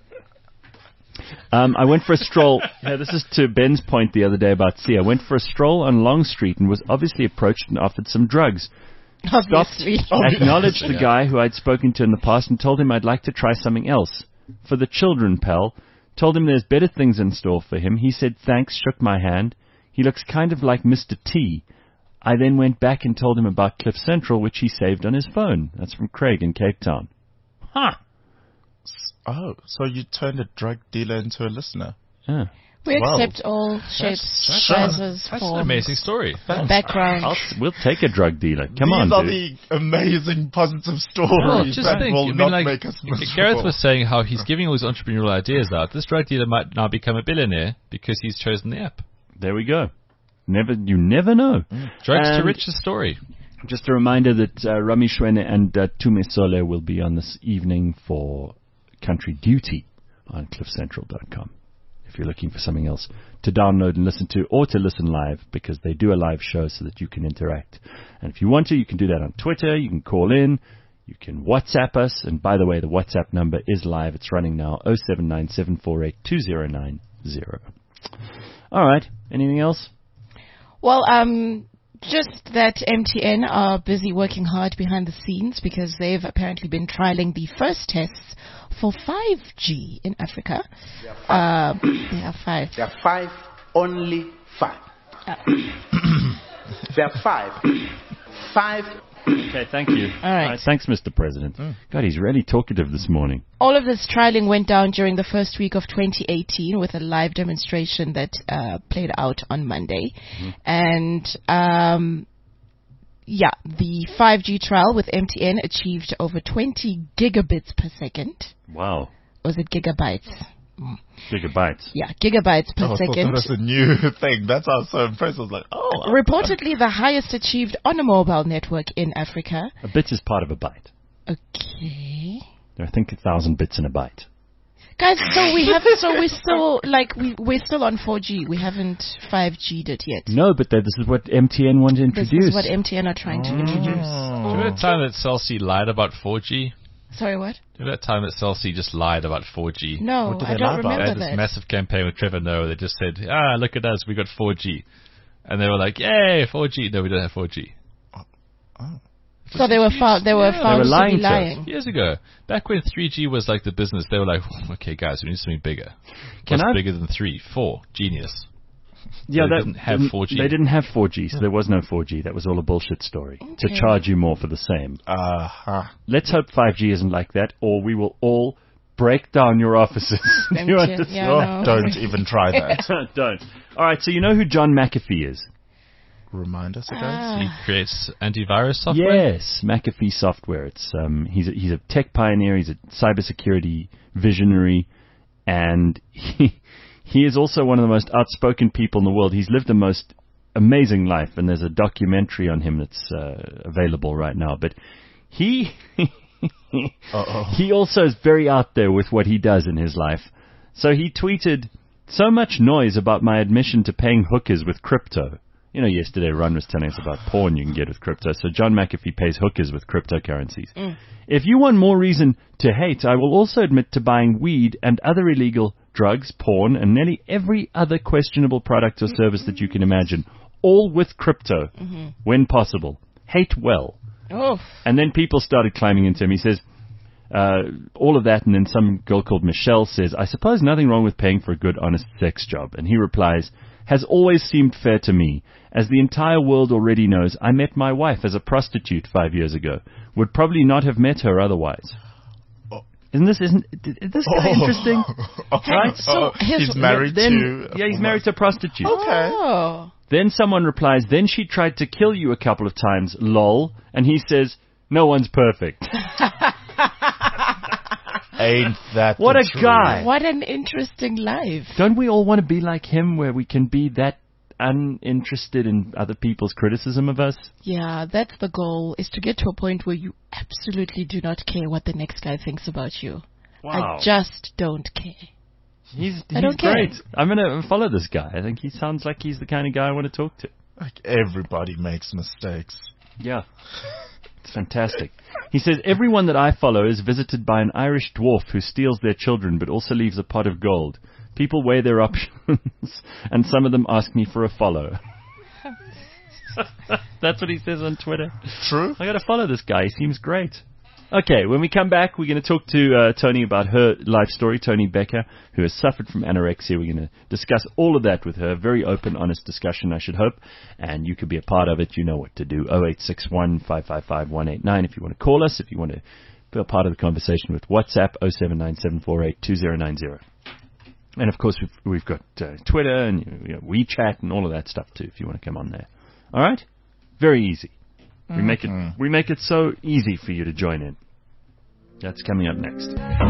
[SPEAKER 4] Um, I went for a stroll. Yeah, this is to Ben's point the other day about C. I went for a stroll on Long Street and was obviously approached and offered some drugs.
[SPEAKER 7] Obviously.
[SPEAKER 4] Stopped, acknowledged the guy who I'd spoken to in the past and told him I'd like to try something else. For the children, pal. Told him there's better things in store for him. He said thanks, shook my hand. He looks kind of like Mister T. I then went back and told him about Cliff Central, which he saved on his phone. That's from Craig in Cape Town. Huh.
[SPEAKER 5] Oh, so you turned a drug dealer into a listener.
[SPEAKER 4] Yeah.
[SPEAKER 7] We
[SPEAKER 5] Wow.
[SPEAKER 7] accept all shapes,
[SPEAKER 6] That's,
[SPEAKER 7] sizes,
[SPEAKER 6] that's an
[SPEAKER 7] forms,
[SPEAKER 6] amazing story.
[SPEAKER 7] background.
[SPEAKER 4] I'll, we'll take a drug dealer. Come
[SPEAKER 5] These
[SPEAKER 4] on,
[SPEAKER 5] are
[SPEAKER 4] dude.
[SPEAKER 5] the amazing positive stories
[SPEAKER 6] Well, just
[SPEAKER 5] that
[SPEAKER 6] think,
[SPEAKER 5] will
[SPEAKER 6] I mean,
[SPEAKER 5] not
[SPEAKER 6] like,
[SPEAKER 5] make us miserable.
[SPEAKER 6] Gareth was saying how he's giving all his entrepreneurial ideas out. This drug dealer might now become a billionaire because he's chosen the app.
[SPEAKER 4] There we go. Never, you never know.
[SPEAKER 6] Mm. Drugs to
[SPEAKER 4] And
[SPEAKER 6] riches story.
[SPEAKER 4] Just a reminder that uh, Rami Shwene and uh, Tumisole will be on this evening for Country Duty on cliff central dot com. If you're looking for something else to download and listen to, or to listen live, because they do a live show so that you can interact. And if you want to, you can do that on Twitter. You can call in. You can WhatsApp us. And by the way, the WhatsApp number is live. It's running now, oh seven nine seven four eight two oh nine oh. All right. Anything else?
[SPEAKER 7] Well, um, just that M T N are busy working hard behind the scenes because they've apparently been trialing the first tests for five G in Africa.
[SPEAKER 8] There are five.
[SPEAKER 7] Uh, there are five.
[SPEAKER 8] There are five, only five.
[SPEAKER 7] Uh,
[SPEAKER 8] there are five. Five.
[SPEAKER 4] Okay, thank you.
[SPEAKER 7] All right.
[SPEAKER 4] Thanks, Mister President. Mm. God, he's really talkative this morning.
[SPEAKER 7] All of this trialing went down during the first week of twenty eighteen with a live demonstration that uh, played out on Monday. Mm-hmm. And, um, yeah, the five G trial with M T N achieved over twenty gigabits per second.
[SPEAKER 4] Wow.
[SPEAKER 7] Or was it gigabytes? Mm.
[SPEAKER 4] Gigabytes.
[SPEAKER 7] Yeah, gigabytes per
[SPEAKER 5] oh,
[SPEAKER 7] second.
[SPEAKER 5] I thought that was a new thing. That's how I was so impressed. I was like, oh.
[SPEAKER 7] Reportedly the highest achieved on a mobile network in Africa.
[SPEAKER 4] A bit is part of a byte.
[SPEAKER 7] Okay.
[SPEAKER 4] There are, I think, a thousand bits in a byte.
[SPEAKER 7] Guys, so we have, so we're still, like, we, we're still on four G. We haven't five G'd it yet.
[SPEAKER 4] No, but that, this is what M T N want to introduce.
[SPEAKER 7] This is what M T N are trying to
[SPEAKER 4] oh.
[SPEAKER 7] introduce.
[SPEAKER 6] Do you remember that time that Cell C lied about four G?
[SPEAKER 7] Sorry, what?
[SPEAKER 6] Do you remember that time that Cell C just lied about four G?
[SPEAKER 7] No, I don't remember
[SPEAKER 6] They had
[SPEAKER 7] that.
[SPEAKER 6] this massive campaign with Trevor Noah. They just said, ah, look at us, we got four G. And they were like, yay, four G. No, we don't have four G.
[SPEAKER 5] Oh. oh.
[SPEAKER 7] So they were found, they were
[SPEAKER 6] yeah,
[SPEAKER 7] found
[SPEAKER 6] they were
[SPEAKER 7] to
[SPEAKER 6] lying
[SPEAKER 7] be lying.
[SPEAKER 6] To years ago. Back when three G was like the business, they were like, okay, guys, we need something bigger.
[SPEAKER 4] Can
[SPEAKER 6] What's
[SPEAKER 4] I,
[SPEAKER 6] bigger than three? Four. Genius.
[SPEAKER 4] Yeah,
[SPEAKER 6] they
[SPEAKER 4] that
[SPEAKER 6] didn't have four G.
[SPEAKER 4] They didn't have four G, so there was no four G. That was all a bullshit story.
[SPEAKER 7] Okay.
[SPEAKER 4] To charge you more for the same.
[SPEAKER 5] Uh-huh.
[SPEAKER 4] Let's hope five G isn't like that, or we will all break down your offices. Do you
[SPEAKER 7] Thank you.
[SPEAKER 4] understand?
[SPEAKER 7] Yeah,
[SPEAKER 5] Oh,
[SPEAKER 7] no.
[SPEAKER 5] don't even try that.
[SPEAKER 4] Don't. All right, so you know who John McAfee is?
[SPEAKER 5] Remind us again.
[SPEAKER 7] Ah.
[SPEAKER 6] He creates antivirus software.
[SPEAKER 4] Yes, McAfee Software. It's um, he's a, he's a tech pioneer. He's a cybersecurity visionary, and he he is also one of the most outspoken people in the world. He's lived the most amazing life, and there's a documentary on him that's uh, available right now. But he
[SPEAKER 5] Uh-oh.
[SPEAKER 4] he also is very out there with what he does in his life. So he tweeted, "So much noise about my admission to paying hookers with crypto." You know, yesterday Ron was telling us about porn you can get with crypto. So John McAfee pays hookers with cryptocurrencies.
[SPEAKER 7] Mm.
[SPEAKER 4] If you want more reason to hate, I will also admit to buying weed and other illegal drugs, porn, and nearly every other questionable product or service that you can imagine, all with crypto,
[SPEAKER 7] Mm-hmm.
[SPEAKER 4] when possible. Hate well.
[SPEAKER 7] Oh.
[SPEAKER 4] And then people started climbing into him. He says, uh, all of that, and then some girl called Michelle says, I suppose nothing wrong with paying for a good, honest sex job. And he replies, has always seemed fair to me. As the entire world already knows, I met my wife as a prostitute five years ago. Would probably not have met her otherwise.
[SPEAKER 5] Oh.
[SPEAKER 4] Isn't this, isn't, is this guy interesting?
[SPEAKER 5] Right?
[SPEAKER 7] So his-
[SPEAKER 5] he's married
[SPEAKER 4] then,
[SPEAKER 5] to...
[SPEAKER 4] Yeah, he's married to a prostitute.
[SPEAKER 5] Okay.
[SPEAKER 7] Oh.
[SPEAKER 4] Then someone replies, then she tried to kill you a couple of times, lol. And he says, no one's perfect.
[SPEAKER 5] Ain't that
[SPEAKER 4] What
[SPEAKER 5] the
[SPEAKER 4] a
[SPEAKER 5] truth?
[SPEAKER 4] guy.
[SPEAKER 7] What an interesting life.
[SPEAKER 4] Don't we all want to be like him, where we can be that uninterested in other people's criticism of us?
[SPEAKER 7] Yeah, that's the goal, is to get to a point where you absolutely do not care what the next guy thinks about you.
[SPEAKER 4] Wow.
[SPEAKER 7] I just don't care.
[SPEAKER 4] He's,
[SPEAKER 7] I
[SPEAKER 4] he's
[SPEAKER 7] don't care.
[SPEAKER 4] great. I'm going to follow this guy. I think he sounds like he's the kind of guy I want to talk to.
[SPEAKER 5] Like, everybody makes mistakes.
[SPEAKER 4] Yeah. It's fantastic. He says, everyone that I follow is visited by an Irish dwarf who steals their children but also leaves a pot of gold. People weigh their options, and some of them ask me for a follow. That's what he says on Twitter.
[SPEAKER 5] True.
[SPEAKER 4] I got to follow this guy. He seems great. Okay, when we come back, we're going to talk to uh, Tony about her life story, Tony Becker, who has suffered from anorexia. We're going to discuss all of that with her. Very open, honest discussion, I should hope. And you could be a part of it. You know what to do. oh eight six one, five five five, one eight nine if you want to call us. If you want to be a part of the conversation with WhatsApp, oh seven nine seven four eight two oh nine oh. And, of course, we've, we've got uh, Twitter and you know, WeChat and all of that stuff, too, if you want to come on there. All right? Very easy. We make it we make it so easy for you to join in. That's coming up next.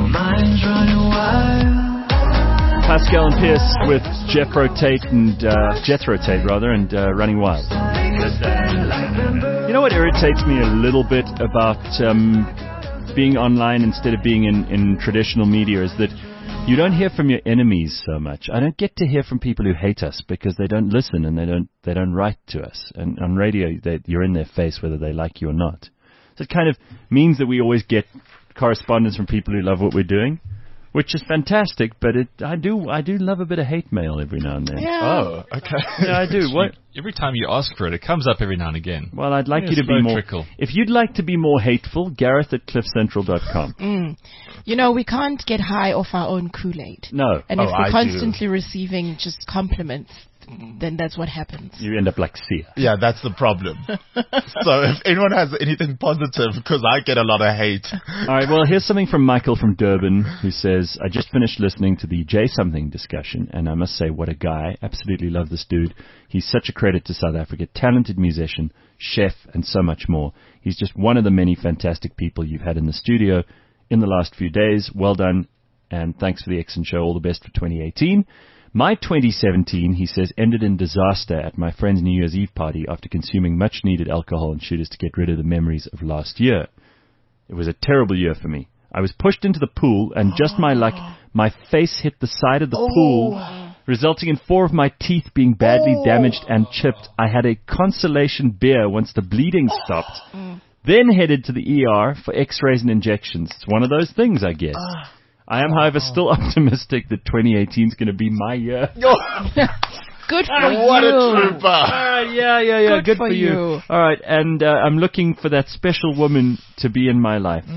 [SPEAKER 4] Pascal and Pierce with Jethro Tate and uh, Jethro Tate rather and uh, Running Wild. You know what irritates me a little bit about um, being online instead of being in, in traditional media is that you don't hear from your enemies so much. I don't get to hear from people who hate us because they don't listen and they don't they don't write to us. And on radio, they, you're in their face whether they like you or not. So it kind of means that we always get correspondence from people who love what we're doing, which is fantastic. But it, I do I do love a bit of hate mail every now and then.
[SPEAKER 7] Yeah.
[SPEAKER 5] Oh, okay.
[SPEAKER 4] Yeah, I do. What?
[SPEAKER 6] Every time you ask for it, it comes up every now and again.
[SPEAKER 4] Well, I'd like
[SPEAKER 6] Yeah,
[SPEAKER 4] you to
[SPEAKER 6] slow
[SPEAKER 4] be more.
[SPEAKER 6] trickle.
[SPEAKER 4] If you'd like to be more hateful, Gareth at cliff central dot com.
[SPEAKER 7] Mm. You know, we can't get high off our own Kool-Aid.
[SPEAKER 4] No.
[SPEAKER 7] And
[SPEAKER 5] Oh,
[SPEAKER 7] if we're
[SPEAKER 5] I do.
[SPEAKER 7] constantly receiving just compliments, then that's what happens.
[SPEAKER 4] You end up like Sia.
[SPEAKER 5] Yeah, that's the problem. So if anyone has anything positive, because I get a lot of hate.
[SPEAKER 4] All right, well, here's something from Michael from Durban who says, I just finished listening to the J Something discussion, and I must say, what a guy. Absolutely love this dude. He's such a credit to South Africa. Talented musician, chef, and so much more. He's just one of the many fantastic people you've had in the studio in the last few days. Well done, and thanks for the excellent show. All the best for twenty eighteen. My twenty seventeen, he says, ended in disaster at my friend's New Year's Eve party after consuming much-needed alcohol and shooters to get rid of the memories of last year. It was a terrible year for me. I was pushed into the pool, and just my luck, my face hit the side of the
[SPEAKER 5] Oh.
[SPEAKER 4] pool, resulting in four of my teeth being badly
[SPEAKER 5] Oh.
[SPEAKER 4] damaged and chipped. I had a consolation beer once the bleeding stopped, then headed to the E R for x-rays and injections. It's one of those things, I guess. I am, however, still optimistic that twenty eighteen is going to be my year.
[SPEAKER 7] Good for
[SPEAKER 5] What
[SPEAKER 7] you.
[SPEAKER 5] a trooper.
[SPEAKER 4] All right, yeah, yeah, yeah.
[SPEAKER 7] Good
[SPEAKER 4] Good,
[SPEAKER 7] for
[SPEAKER 4] for you.
[SPEAKER 7] you.
[SPEAKER 4] All right, and uh, I'm looking for that special woman to be in my life.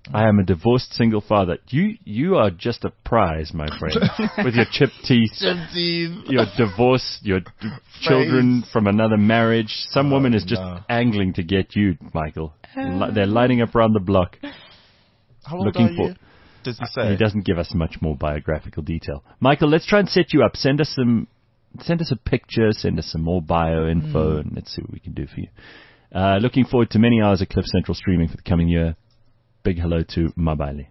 [SPEAKER 4] I am a divorced single father. You you are just a prize, my friend, with your chipped teeth,
[SPEAKER 5] Chipped teeth.
[SPEAKER 4] your divorce, your d- children from another marriage. Some
[SPEAKER 5] Oh,
[SPEAKER 4] woman is just
[SPEAKER 5] no.
[SPEAKER 4] angling to get you, Michael. Li- They're lining up around the block.
[SPEAKER 5] How old
[SPEAKER 4] Looking
[SPEAKER 5] are
[SPEAKER 4] for-
[SPEAKER 5] you? Does he
[SPEAKER 4] And he
[SPEAKER 5] say?
[SPEAKER 4] doesn't give us much more biographical detail. Michael, let's try and set you up. Send us some, send us a picture, send us some more bio info,
[SPEAKER 5] Mm.
[SPEAKER 4] and let's see what we can do for you. Uh, looking forward to many hours of Cliff Central streaming for the coming year. Big hello to Mabale.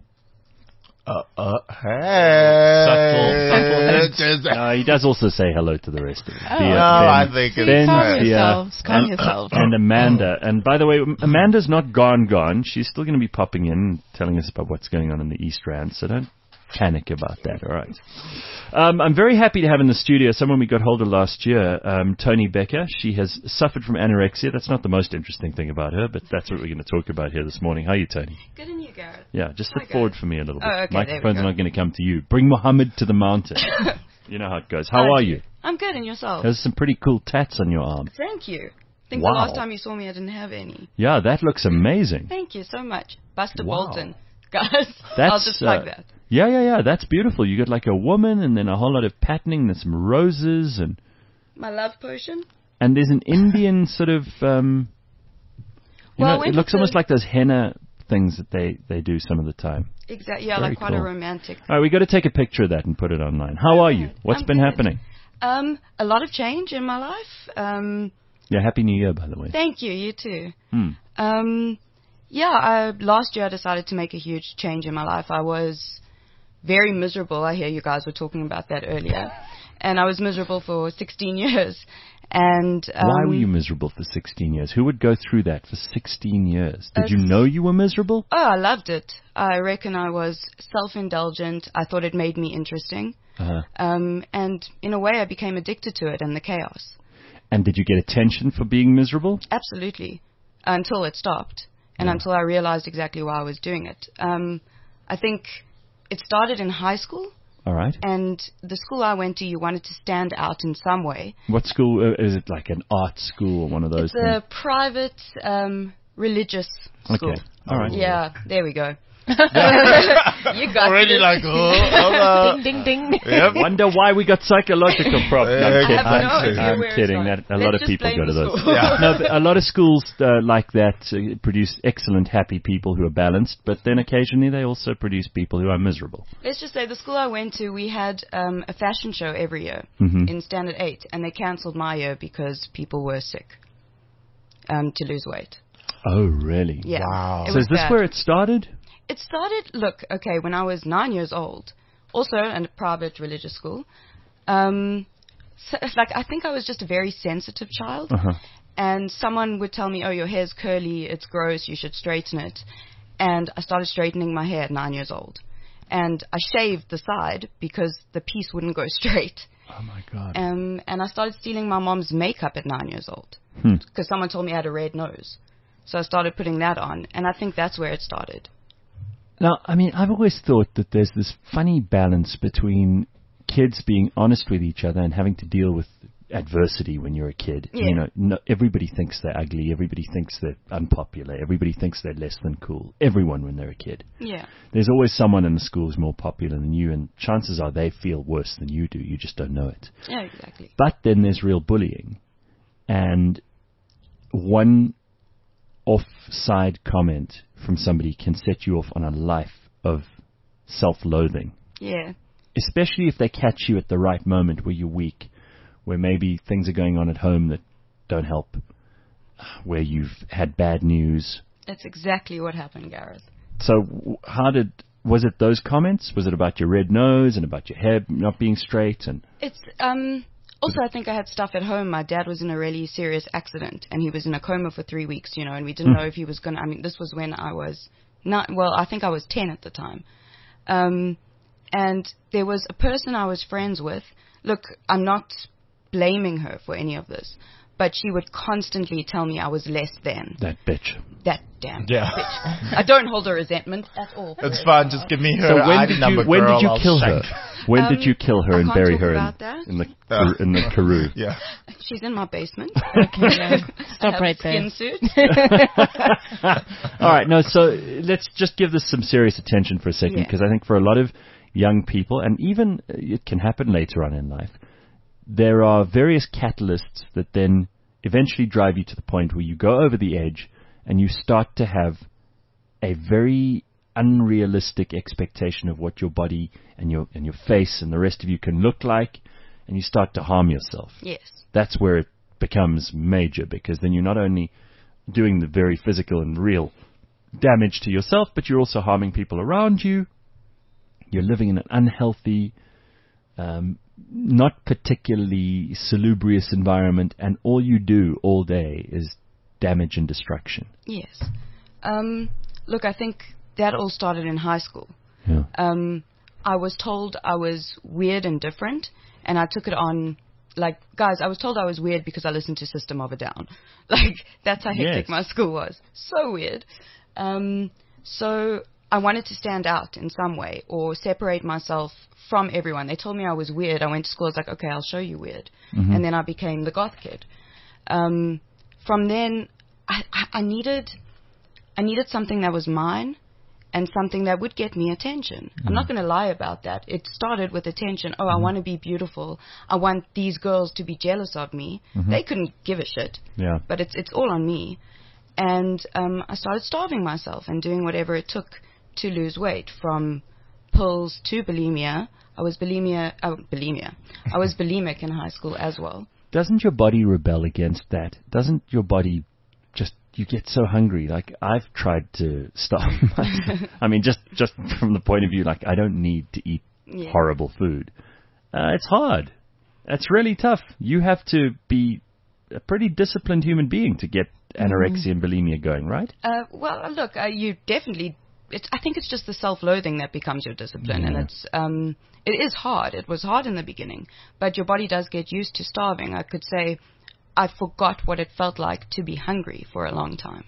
[SPEAKER 5] Uh, uh, hey.
[SPEAKER 6] Subtle, subtle
[SPEAKER 5] Just-
[SPEAKER 4] Uh, he does also say hello to the rest of us.
[SPEAKER 7] Oh.
[SPEAKER 4] Thea,
[SPEAKER 5] No,
[SPEAKER 4] Ben,
[SPEAKER 5] I think it's
[SPEAKER 4] Ben,
[SPEAKER 7] Calm
[SPEAKER 5] right.
[SPEAKER 4] Thea,
[SPEAKER 7] yourselves. Calm
[SPEAKER 4] and,
[SPEAKER 7] yourself.
[SPEAKER 4] and Amanda. And by the way, Amanda's not gone, gone. She's still going to be popping in, telling us about what's going on in the East Rand. So don't panic about that, all right? Um, I'm very happy to have in the studio someone we got hold of last year, um, Tony Becker. She has suffered from anorexia. That's not the most interesting thing about her, but that's what we're going to talk about here this morning. How are you, Tony?
[SPEAKER 11] Good and you, Gareth.
[SPEAKER 4] Yeah, just
[SPEAKER 11] Hi,
[SPEAKER 4] sit forward
[SPEAKER 11] guys.
[SPEAKER 4] for me a little bit.
[SPEAKER 11] Oh, okay, there we
[SPEAKER 4] Microphone's
[SPEAKER 11] go.
[SPEAKER 4] not going to come to you. Bring Muhammad to the mountain. You know how it goes. How
[SPEAKER 11] Hi,
[SPEAKER 4] are
[SPEAKER 11] dear.
[SPEAKER 4] you?
[SPEAKER 11] I'm good, and yourself?
[SPEAKER 4] There's some pretty cool tats on your arm.
[SPEAKER 11] Thank you. I think
[SPEAKER 4] Wow.
[SPEAKER 11] the last time you saw me, I didn't have any.
[SPEAKER 4] Yeah, that looks amazing.
[SPEAKER 11] Thank you so much. Buster
[SPEAKER 4] Wow.
[SPEAKER 11] Bolton. Guys,
[SPEAKER 4] That's,
[SPEAKER 11] I'll just plug
[SPEAKER 4] uh,
[SPEAKER 11] that.
[SPEAKER 4] Yeah, yeah, yeah. That's beautiful. You got like a woman and then a whole lot of patterning. There's some roses and
[SPEAKER 11] My love potion.
[SPEAKER 4] and there's an Indian sort of. Um, you
[SPEAKER 11] Well, I
[SPEAKER 4] know,
[SPEAKER 11] went
[SPEAKER 4] it looks
[SPEAKER 11] with
[SPEAKER 4] almost
[SPEAKER 11] the-
[SPEAKER 4] like those henna things that they they do some of the time.
[SPEAKER 11] Exactly. Yeah,
[SPEAKER 4] Very
[SPEAKER 11] like quite
[SPEAKER 4] cool.
[SPEAKER 11] a romantic.
[SPEAKER 4] All right, we got to take a picture of that and put it online. How are you? What's
[SPEAKER 11] I'm
[SPEAKER 4] been
[SPEAKER 11] good.
[SPEAKER 4] happening?
[SPEAKER 11] Um, a lot of change in my life. Um,
[SPEAKER 4] Yeah, Happy New Year, by the way.
[SPEAKER 11] thank you. You too.
[SPEAKER 4] Hmm.
[SPEAKER 11] Um, yeah, I, last year I decided to make a huge change in my life. I was very miserable. I hear you guys were talking about that earlier. And I was miserable for sixteen years. And um,
[SPEAKER 4] Why were you miserable for sixteen years? Who would go through that for sixteen years? Did
[SPEAKER 11] Uh,
[SPEAKER 4] you know you were miserable?
[SPEAKER 11] Oh, I loved it. I reckon I was self-indulgent. I thought it made me interesting.
[SPEAKER 4] Uh-huh.
[SPEAKER 11] Um, and in a way, I became addicted to it and the chaos.
[SPEAKER 4] And did you get attention for being miserable?
[SPEAKER 11] Absolutely. Until it stopped. And
[SPEAKER 4] Yeah.
[SPEAKER 11] until I realized exactly why I was doing it. Um, I think it started in high school.
[SPEAKER 4] All right.
[SPEAKER 11] And the school I went to, you wanted to stand out in some way.
[SPEAKER 4] What school? Uh, is it like an art school or one of those
[SPEAKER 11] It's a
[SPEAKER 4] things?
[SPEAKER 11] private um, religious school.
[SPEAKER 4] Okay. All right.
[SPEAKER 11] Yeah, there we go. you got
[SPEAKER 5] Already
[SPEAKER 11] this.
[SPEAKER 5] like, oh, hold up.
[SPEAKER 7] Ding, ding, ding.
[SPEAKER 5] Yep.
[SPEAKER 4] Wonder why we got psychological problems.
[SPEAKER 5] Yeah,
[SPEAKER 4] I'm
[SPEAKER 5] I
[SPEAKER 4] kidding.
[SPEAKER 5] have
[SPEAKER 4] I'm
[SPEAKER 5] no
[SPEAKER 4] kidding.
[SPEAKER 5] idea
[SPEAKER 4] I'm
[SPEAKER 11] where it's
[SPEAKER 4] kidding.
[SPEAKER 11] from.
[SPEAKER 4] That, a
[SPEAKER 11] Let's
[SPEAKER 4] lot of
[SPEAKER 11] just
[SPEAKER 4] people
[SPEAKER 11] blame
[SPEAKER 4] go to
[SPEAKER 11] the
[SPEAKER 4] those.
[SPEAKER 11] school.
[SPEAKER 5] Yeah.
[SPEAKER 4] No, but a lot of schools uh, like that uh, produce excellent, happy people who are balanced, but then occasionally they also produce people who are miserable.
[SPEAKER 11] Let's just say the school I went to, we had um, a fashion show every year
[SPEAKER 4] Mhm.
[SPEAKER 11] in Standard eight, and they cancelled my year because people were sick um, to lose weight.
[SPEAKER 4] Oh, really?
[SPEAKER 11] Yeah.
[SPEAKER 5] Wow.
[SPEAKER 11] It
[SPEAKER 4] So
[SPEAKER 11] was
[SPEAKER 4] is this
[SPEAKER 11] bad.
[SPEAKER 4] where it started?
[SPEAKER 11] It started, look, okay, when I was nine years old, also in a private religious school. Um, so, like, I think I was just a very sensitive child.
[SPEAKER 4] Uh-huh.
[SPEAKER 11] And someone would tell me, oh, your hair's curly, it's gross, you should straighten it. And I started straightening my hair at nine years old. And I shaved the side because the piece wouldn't go straight.
[SPEAKER 4] Oh, my God.
[SPEAKER 11] Um, and I started stealing my mom's makeup at nine years old
[SPEAKER 4] Hmm.
[SPEAKER 11] because someone told me I had a red nose. So I started putting that on, and I think that's where it started.
[SPEAKER 4] Now, I mean, I've always thought that there's this funny balance between kids being honest with each other and having to deal with adversity when you're a kid.
[SPEAKER 11] Yeah.
[SPEAKER 4] You know, no, everybody thinks they're ugly. Everybody thinks they're unpopular. Everybody thinks they're less than cool. Everyone when they're a kid.
[SPEAKER 11] Yeah.
[SPEAKER 4] There's always someone in the school who's more popular than you, and chances are they feel worse than you do. You just don't know it.
[SPEAKER 11] Yeah, exactly.
[SPEAKER 4] But then there's real bullying. And one offside comment from somebody can set you off on a life of self-loathing.
[SPEAKER 11] Yeah.
[SPEAKER 4] Especially if they catch you at the right moment where you're weak, where maybe things are going on at home that don't help, where you've had bad news.
[SPEAKER 11] That's exactly what happened, Gareth.
[SPEAKER 4] So w- how did, was it those comments? Was it about your red nose and about your hair not being straight? And
[SPEAKER 11] It's, um, also I think I had stuff at home. My dad was in a really serious accident and he was in a coma for three weeks, you know, and we didn't
[SPEAKER 4] Hmm.
[SPEAKER 11] know if he was going to, I mean, this was when I was not, well, I think I was ten at the time. Um, and there was a person I was friends with. Look, I'm not blaming her for any of this, but she would constantly tell me I was less than.
[SPEAKER 4] that bitch.
[SPEAKER 11] That damn
[SPEAKER 5] Yeah.
[SPEAKER 11] bitch. I don't hold her resentment at all. for
[SPEAKER 5] It's
[SPEAKER 11] it.
[SPEAKER 5] fine. Just give me her
[SPEAKER 4] So when
[SPEAKER 5] I D
[SPEAKER 4] did
[SPEAKER 5] number,
[SPEAKER 4] you when
[SPEAKER 5] girl,
[SPEAKER 4] did you
[SPEAKER 5] I'll
[SPEAKER 4] kill her?
[SPEAKER 5] shank.
[SPEAKER 4] When
[SPEAKER 11] Um,
[SPEAKER 4] did you kill her
[SPEAKER 11] I
[SPEAKER 4] and
[SPEAKER 11] can't
[SPEAKER 4] bury
[SPEAKER 11] talk
[SPEAKER 4] her in,
[SPEAKER 11] about that.
[SPEAKER 4] in the
[SPEAKER 5] Yeah.
[SPEAKER 4] in the Karoo?
[SPEAKER 5] Yeah.
[SPEAKER 11] She's in my basement.
[SPEAKER 7] Okay, yeah.
[SPEAKER 11] I
[SPEAKER 7] Stop
[SPEAKER 11] have
[SPEAKER 7] right
[SPEAKER 11] a skin
[SPEAKER 7] there.
[SPEAKER 11] suit.
[SPEAKER 4] All right, no, so let's just give this some serious attention for a second,
[SPEAKER 11] Yeah.
[SPEAKER 4] because I think for a lot of young people, and even uh, it can happen later on in life, there are various catalysts that then eventually drive you to the point where you go over the edge and you start to have a very unrealistic expectation of what your body and your and your face and the rest of you can look like, and you start to harm yourself.
[SPEAKER 11] Yes.
[SPEAKER 4] That's where it becomes major, because then you're not only doing the very physical and real damage to yourself, but you're also harming people around you. You're living in an unhealthy, um, not particularly salubrious environment, and all you do all day is damage and destruction.
[SPEAKER 11] Yes. Um, look, I think that all started in high school.
[SPEAKER 4] Yeah.
[SPEAKER 11] Um, I was told I was weird and different, and I took it on, like, guys, I was told I was weird because I listened to System of a Down. Like, that's how hectic
[SPEAKER 4] Yes.
[SPEAKER 11] my school was. So weird. Um, so I wanted to stand out in some way or separate myself from everyone. They told me I was weird. I went to school. I was like, okay, I'll show you weird.
[SPEAKER 4] Mhm.
[SPEAKER 11] And then I became the goth kid. Um, from then, I, I, I needed, I needed something that was mine and something that would get me attention. I'm not going to lie about that. It started with attention. Oh, I want to be beautiful. I want these girls to be jealous of me.
[SPEAKER 4] Mhm.
[SPEAKER 11] They couldn't give a shit.
[SPEAKER 4] Yeah.
[SPEAKER 11] But it's it's all on me. And um, I started starving myself and doing whatever it took to lose weight, from pills to bulimia. I was bulimia, uh, bulimia. I was bulimic in high school as well.
[SPEAKER 4] Doesn't your body rebel against that? Doesn't your body just, you get so hungry? Like, I've tried to stop myself. I mean, just, just from the point of view, like, I don't need to eat
[SPEAKER 11] Yeah.
[SPEAKER 4] horrible food. Uh, it's hard. It's really tough. You have to be a pretty disciplined human being to get anorexia and bulimia going, right?
[SPEAKER 11] Uh, well, look, uh, you definitely. It's, I think it's just the self-loathing that becomes your discipline, and
[SPEAKER 4] Yeah.
[SPEAKER 11] it's um, it is hard. It was hard in the beginning, but your body does get used to starving. I could say, I forgot what it felt like to be hungry for a long time.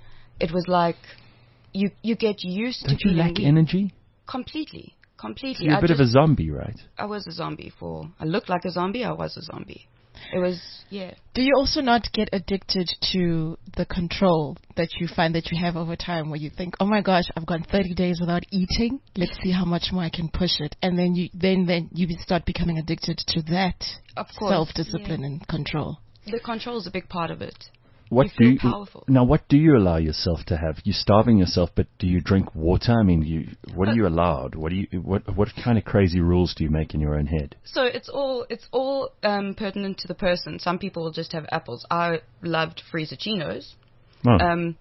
[SPEAKER 11] It was like you you get used
[SPEAKER 4] Don't
[SPEAKER 11] to
[SPEAKER 4] you
[SPEAKER 11] feeling
[SPEAKER 4] lack
[SPEAKER 11] weak.
[SPEAKER 4] energy?
[SPEAKER 11] Completely, completely.
[SPEAKER 4] You're a
[SPEAKER 11] I
[SPEAKER 4] bit of a
[SPEAKER 11] just-
[SPEAKER 4] zombie, right?
[SPEAKER 11] I was a zombie for. I looked like a zombie. I was a zombie. It was yeah.
[SPEAKER 7] Do you also not get addicted to the control that you find that you have over time, where you think, oh my gosh, I've gone thirty days without eating. Let's see how much more I can push it. And then you then, then you start becoming addicted to that
[SPEAKER 11] Of course,
[SPEAKER 7] self-discipline
[SPEAKER 11] yeah.
[SPEAKER 7] and control.
[SPEAKER 11] The control is a big part of it.
[SPEAKER 4] What
[SPEAKER 11] You
[SPEAKER 4] do
[SPEAKER 11] feel
[SPEAKER 4] you,
[SPEAKER 11] powerful.
[SPEAKER 4] now? What do you allow yourself to have? You're starving yourself, but do you drink water? I mean, you what are you allowed? What do you what what kind of crazy rules do you make in your own head?
[SPEAKER 11] So it's all it's all um, pertinent to the person. Some people will just have apples. I loved Friezachinos.
[SPEAKER 4] Oh,
[SPEAKER 11] Um,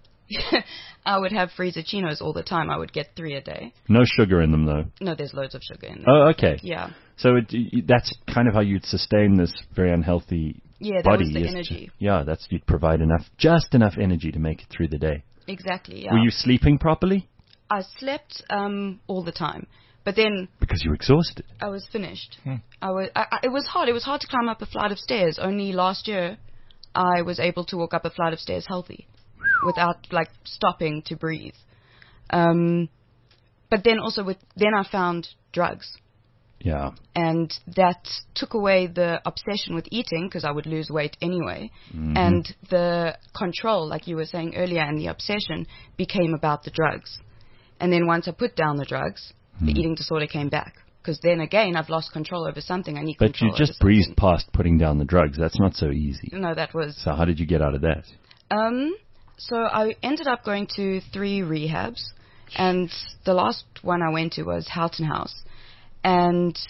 [SPEAKER 11] I would have Friezachinos all the time. I would get three a day.
[SPEAKER 4] no sugar in them, though.
[SPEAKER 11] No, there's loads of sugar in them.
[SPEAKER 4] Oh, okay.
[SPEAKER 11] Yeah.
[SPEAKER 4] So it, y- that's kind of how you'd sustain this very unhealthy
[SPEAKER 11] Yeah, that
[SPEAKER 4] body.
[SPEAKER 11] was the
[SPEAKER 4] is to-
[SPEAKER 11] energy.
[SPEAKER 4] yeah, that's you'd provide enough, just enough energy to make it through the day.
[SPEAKER 11] Exactly. Yeah.
[SPEAKER 4] Were you sleeping properly?
[SPEAKER 11] I slept um, all the time, but then
[SPEAKER 4] Because you were exhausted.
[SPEAKER 11] I was finished.
[SPEAKER 4] Hmm.
[SPEAKER 11] I was. I, I, it was hard. It was hard to climb up a flight of stairs. Only last year, I was able to walk up a flight of stairs healthy, without like stopping to breathe. Um, but then also with then I found drugs,
[SPEAKER 4] Yeah.
[SPEAKER 11] and that took away the obsession with eating because I would lose weight anyway,
[SPEAKER 4] Mhm.
[SPEAKER 11] and the control, like you were saying earlier, and the obsession became about the drugs. And then once I put down the drugs, the
[SPEAKER 4] Hmm.
[SPEAKER 11] eating disorder came back. Because then again, I've lost control over something. I need
[SPEAKER 4] But
[SPEAKER 11] control
[SPEAKER 4] you just
[SPEAKER 11] over
[SPEAKER 4] breezed
[SPEAKER 11] something.
[SPEAKER 4] past putting down the drugs. That's not so easy.
[SPEAKER 11] No, that was.
[SPEAKER 4] So how did you get out of that?
[SPEAKER 11] Um, so I ended up going to three rehabs, and the last one I went to was Houghton House. And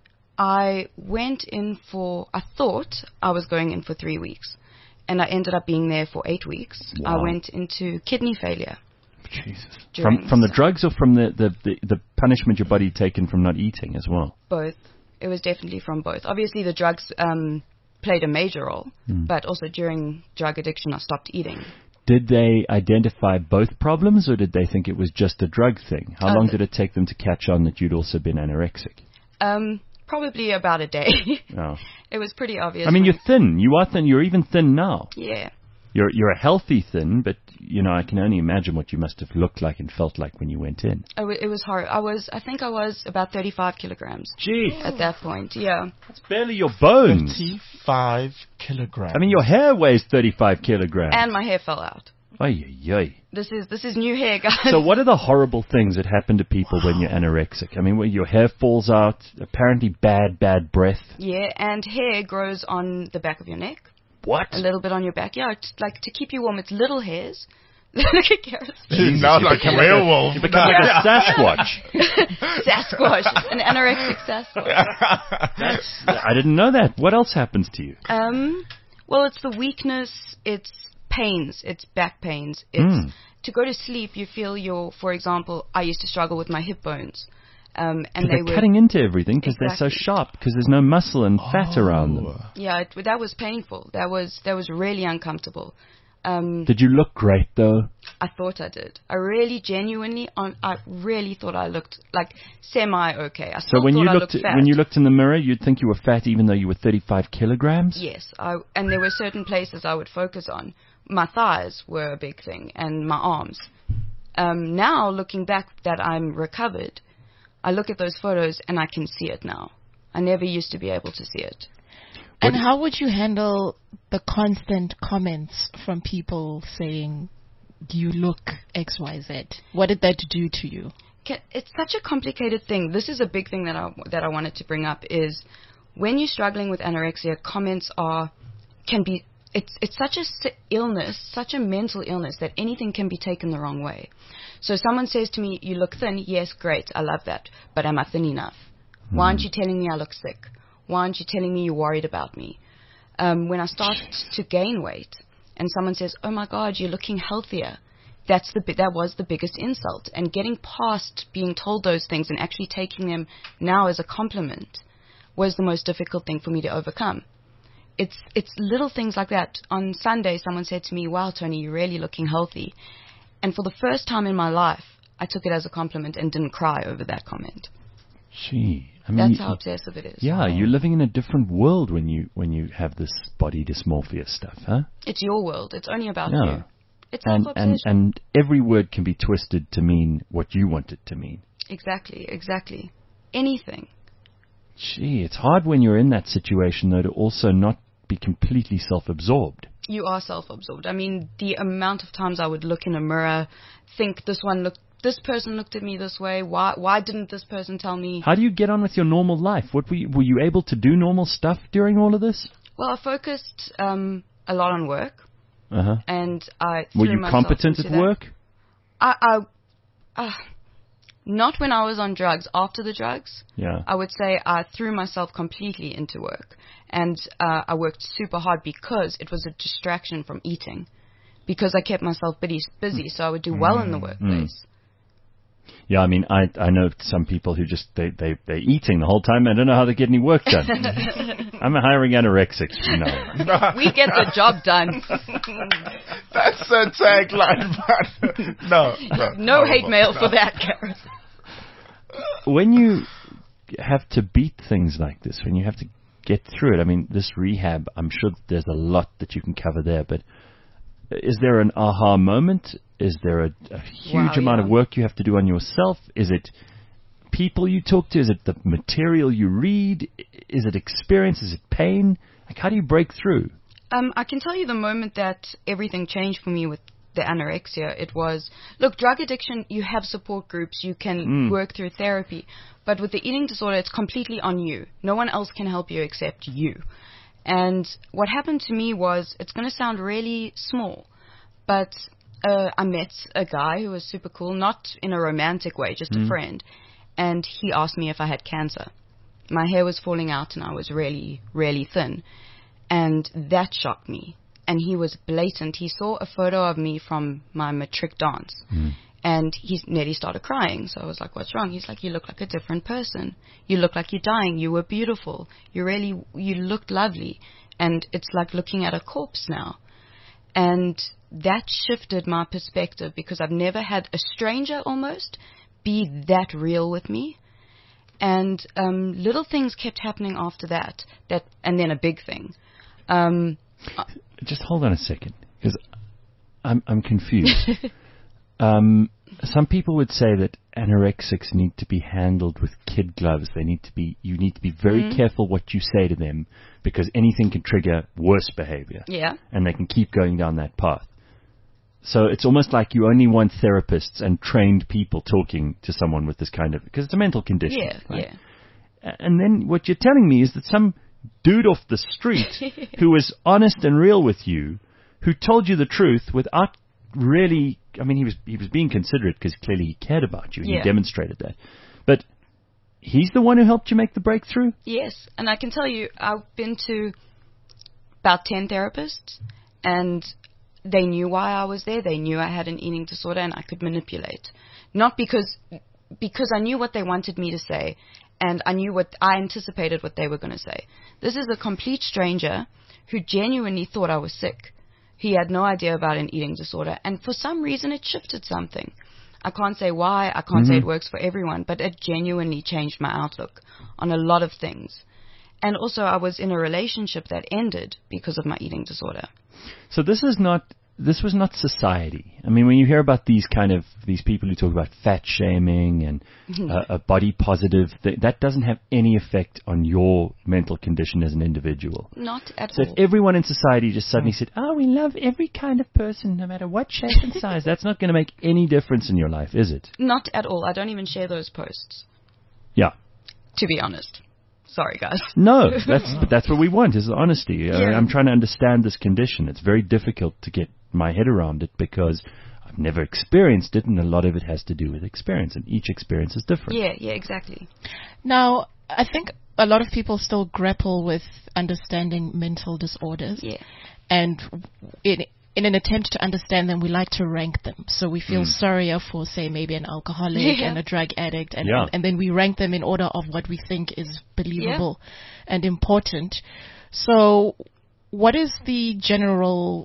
[SPEAKER 11] I went in for, I thought I was going in for three weeks, and I ended up being there for eight weeks. I
[SPEAKER 4] Wow.
[SPEAKER 11] went into kidney failure.
[SPEAKER 4] Jesus.
[SPEAKER 11] During
[SPEAKER 4] From from the
[SPEAKER 11] some-
[SPEAKER 4] drugs or from the, the, the, the punishment your body taken from not eating as well?
[SPEAKER 11] Both. It was definitely from both. Obviously, the drugs um, played a major role,
[SPEAKER 4] Mm.
[SPEAKER 11] but also during drug addiction, I stopped eating.
[SPEAKER 4] Did they identify both problems, or did they think it was just a drug thing? How
[SPEAKER 11] Uh,
[SPEAKER 4] long
[SPEAKER 11] the-
[SPEAKER 4] did it take them to catch on that you'd also been anorexic?
[SPEAKER 11] Um, probably about a day.
[SPEAKER 4] Oh.
[SPEAKER 11] It was pretty obvious.
[SPEAKER 4] I mean,
[SPEAKER 11] when-
[SPEAKER 4] you're thin. You are thin. You're even thin now.
[SPEAKER 11] Yeah.
[SPEAKER 4] You're you're a healthy thin, but you know I can only imagine what you must have looked like and felt like when you went in.
[SPEAKER 11] It wa- it was hard. I was, I think I was about thirty-five kilograms.
[SPEAKER 4] Gee.
[SPEAKER 11] At that point, yeah.
[SPEAKER 4] That's barely your bones.
[SPEAKER 5] thirty-five kilograms.
[SPEAKER 4] I mean, your hair weighs thirty-five kilograms.
[SPEAKER 11] And my hair fell out.
[SPEAKER 4] Ay, ay, ay.
[SPEAKER 11] This is this is new hair, guys.
[SPEAKER 4] So what are the horrible things that happen to people when you're anorexic? I mean, when your hair falls out, apparently bad, bad breath.
[SPEAKER 11] Yeah, and hair grows on the back of your neck.
[SPEAKER 4] What?
[SPEAKER 11] A little bit on your back. Yeah, it's like to keep you warm. It's little hairs. Look at Gareth.
[SPEAKER 5] She's now like a werewolf.
[SPEAKER 4] You become like a Sasquatch.
[SPEAKER 11] Sasquatch. An anorexic Sasquatch.
[SPEAKER 4] That's, I didn't know that. What else happens to you?
[SPEAKER 11] Um, well, it's the weakness. It's pains. It's back pains. It's
[SPEAKER 4] Mm.
[SPEAKER 11] to go to sleep. You feel your, for example, I used to struggle with my hip bones. Um, and
[SPEAKER 4] they're
[SPEAKER 11] they were
[SPEAKER 4] cutting into everything because
[SPEAKER 11] Exactly.
[SPEAKER 4] they're so sharp because there's no muscle and fat around them.
[SPEAKER 11] Yeah, it, that was painful. That was that was really uncomfortable. Um,
[SPEAKER 4] Did you look great though?
[SPEAKER 11] I thought I did. I really, genuinely, on, I really thought I looked like semi okay. I still
[SPEAKER 4] So when
[SPEAKER 11] thought
[SPEAKER 4] you
[SPEAKER 11] I
[SPEAKER 4] looked
[SPEAKER 11] looked fat.
[SPEAKER 4] when you looked in the mirror, you'd think you were fat even though you were thirty-five kilograms.
[SPEAKER 11] Yes, I, and there were certain places I would focus on. My thighs were a big thing, and my arms. Um, now, looking back that I'm recovered, I look at those photos and I can see it now. I never used to be able to see it.
[SPEAKER 7] And how would you handle the constant comments from people saying, you look X Y Z? What did that do to you?
[SPEAKER 11] Can, it's such a complicated thing. This is a big thing that I, that I wanted to bring up is when you're struggling with anorexia, comments are, can be, it's, it's such a si- illness, such a mental illness that anything can be taken the wrong way. So someone says to me, you look thin. Yes, great. I love that. But am I thin enough? Mm. Why aren't you telling me I look sick? Why aren't you telling me you're worried about me? Um, when I start to gain weight and someone says, oh my God, you're looking healthier. That's the bi- that was the biggest insult. And getting past being told those things and actually taking them now as a compliment was the most difficult thing for me to overcome. It's it's little things like that. On Sunday, someone said to me, wow, Tony, you're really looking healthy. And for the first time in my life, I took it as a compliment and didn't cry over that comment.
[SPEAKER 4] Gee, I mean,
[SPEAKER 11] That's
[SPEAKER 4] you-
[SPEAKER 11] how obsessive it is.
[SPEAKER 4] Yeah, you're living in a different world when you when you have this body dysmorphia stuff, huh?
[SPEAKER 11] It's your world. It's only about
[SPEAKER 4] Yeah.
[SPEAKER 11] you. It's
[SPEAKER 4] And
[SPEAKER 11] self-obsession.
[SPEAKER 4] and and every word can be twisted to mean what you want it to mean.
[SPEAKER 11] Exactly, exactly. Anything.
[SPEAKER 4] Gee, it's hard when you're in that situation though to also not be completely self-absorbed.
[SPEAKER 11] You are self-absorbed. I mean, the amount of times I would look in a mirror, think this one looked, this person looked at me this way. Why, why didn't this person tell me?
[SPEAKER 4] How do you get on with your normal life? What were you, were you able to do normal stuff during all of this?
[SPEAKER 11] Well, I focused um, a lot on work,
[SPEAKER 4] Uh-huh.
[SPEAKER 11] and I
[SPEAKER 4] Were
[SPEAKER 11] threw
[SPEAKER 4] you
[SPEAKER 11] myself
[SPEAKER 4] competent
[SPEAKER 11] into
[SPEAKER 4] at
[SPEAKER 11] that.
[SPEAKER 4] work?
[SPEAKER 11] I, I, uh, not when I was on drugs. After the drugs,
[SPEAKER 4] Yeah.
[SPEAKER 11] I would say I threw myself completely into work, and uh, I worked super hard because it was a distraction from eating, because I kept myself busy, busy so I would do well in the workplace.
[SPEAKER 4] Yeah, I mean, I I know some people who just, they, they, they're eating the whole time. I don't know how they get any work done. I'm hiring anorexics, you know.
[SPEAKER 11] We get the job done.
[SPEAKER 5] That's a tagline, but no. No,
[SPEAKER 11] No hate
[SPEAKER 5] horrible.
[SPEAKER 11] mail
[SPEAKER 5] No.
[SPEAKER 11] for that, Gareth.
[SPEAKER 4] When you have to beat things like this, when you have to get through it, I mean, this rehab, I'm sure that there's a lot that you can cover there, but is there an aha moment? Is there a, a huge
[SPEAKER 11] Wow,
[SPEAKER 4] amount
[SPEAKER 11] yeah.
[SPEAKER 4] of work you have to do on yourself? Is it people you talk to? Is it the material you read? Is it experience? Is it pain? Like, how do you break through?
[SPEAKER 11] Um, I can tell you the moment that everything changed for me with the anorexia, it was, look, drug addiction, you have support groups, you can
[SPEAKER 4] Mm.
[SPEAKER 11] work through therapy, but with the eating disorder, it's completely on you. No one else can help you except you. And what happened to me was, it's going to sound really small, but uh, I met a guy who was super cool, not in a romantic way, just
[SPEAKER 4] Mm.
[SPEAKER 11] a friend, and he asked me if I had cancer. My hair was falling out and I was really, really thin. And that shocked me. And he was blatant. He saw a photo of me from my matric dance.
[SPEAKER 4] Mm.
[SPEAKER 11] And he nearly started crying. So I was like, what's wrong? He's like, you look like a different person. You look like you're dying. You were beautiful. You really, you looked lovely. And it's like looking at a corpse now. And that shifted my perspective because I've never had a stranger almost be that real with me. And um, little things kept happening after that. That and then a big thing. Um,
[SPEAKER 4] Just hold on a second, because I'm I'm confused. um, some people would say that anorexics need to be handled with kid gloves. They need to be. You need to be very
[SPEAKER 11] Mhm.
[SPEAKER 4] careful what you say to them, because anything can trigger worse behavior.
[SPEAKER 11] Yeah.
[SPEAKER 4] And they can keep going down that path. So it's almost like you only want therapists and trained people talking to someone with this kind of, because it's a mental condition.
[SPEAKER 11] Yeah,
[SPEAKER 4] right?
[SPEAKER 11] yeah.
[SPEAKER 4] And then what you're telling me is that some dude off the street who was honest and real with you, who told you the truth without really, I mean, he was he was being considerate because clearly he cared about you and
[SPEAKER 11] Yeah.
[SPEAKER 4] he demonstrated that. But he's the one who helped you make the breakthrough?
[SPEAKER 11] Yes, and I can tell you, I've been to about ten therapists, and they knew why I was there. They knew I had an eating disorder, and I could manipulate. Not because because I knew what they wanted me to say, and I knew what I anticipated what they were going to say. This is a complete stranger who genuinely thought I was sick. He had no idea about an eating disorder, and for some reason it shifted something. I can't say why, I can't say
[SPEAKER 4] Mhm.
[SPEAKER 11] it works for everyone, but it genuinely changed my outlook on a lot of things. And also I was in a relationship that ended because of my eating disorder.
[SPEAKER 4] So this is not, this was not society. I mean, when you hear about these kind of, these people who talk about fat shaming and uh, a body positive, th- that doesn't have any effect on your mental condition as an individual.
[SPEAKER 11] Not at
[SPEAKER 4] So
[SPEAKER 11] all.
[SPEAKER 4] if everyone in society just suddenly said, oh, we love every kind of person, no matter what shape and size, that's not going to make any difference in your life, is it?
[SPEAKER 11] Not at all. I don't even share those posts,
[SPEAKER 4] Yeah.
[SPEAKER 11] to be honest. Sorry, guys.
[SPEAKER 4] No, that's but that's what we want, is honesty. Uh,
[SPEAKER 11] Yeah.
[SPEAKER 4] I'm trying to understand this condition. It's very difficult to get my head around it because I've never experienced it, and a lot of it has to do with experience, and each experience is different.
[SPEAKER 11] Yeah, yeah, exactly.
[SPEAKER 7] Now, I think a lot of people still grapple with understanding mental disorders.
[SPEAKER 11] Yeah.
[SPEAKER 7] And in, in an attempt to understand them, we like to rank them. So we feel
[SPEAKER 4] Mm.
[SPEAKER 7] sorrier for, say, maybe an alcoholic
[SPEAKER 11] Yeah.
[SPEAKER 7] and a drug addict. And,
[SPEAKER 4] Yeah.
[SPEAKER 7] and, and then we rank them in order of what we think is believable and important. So what is the general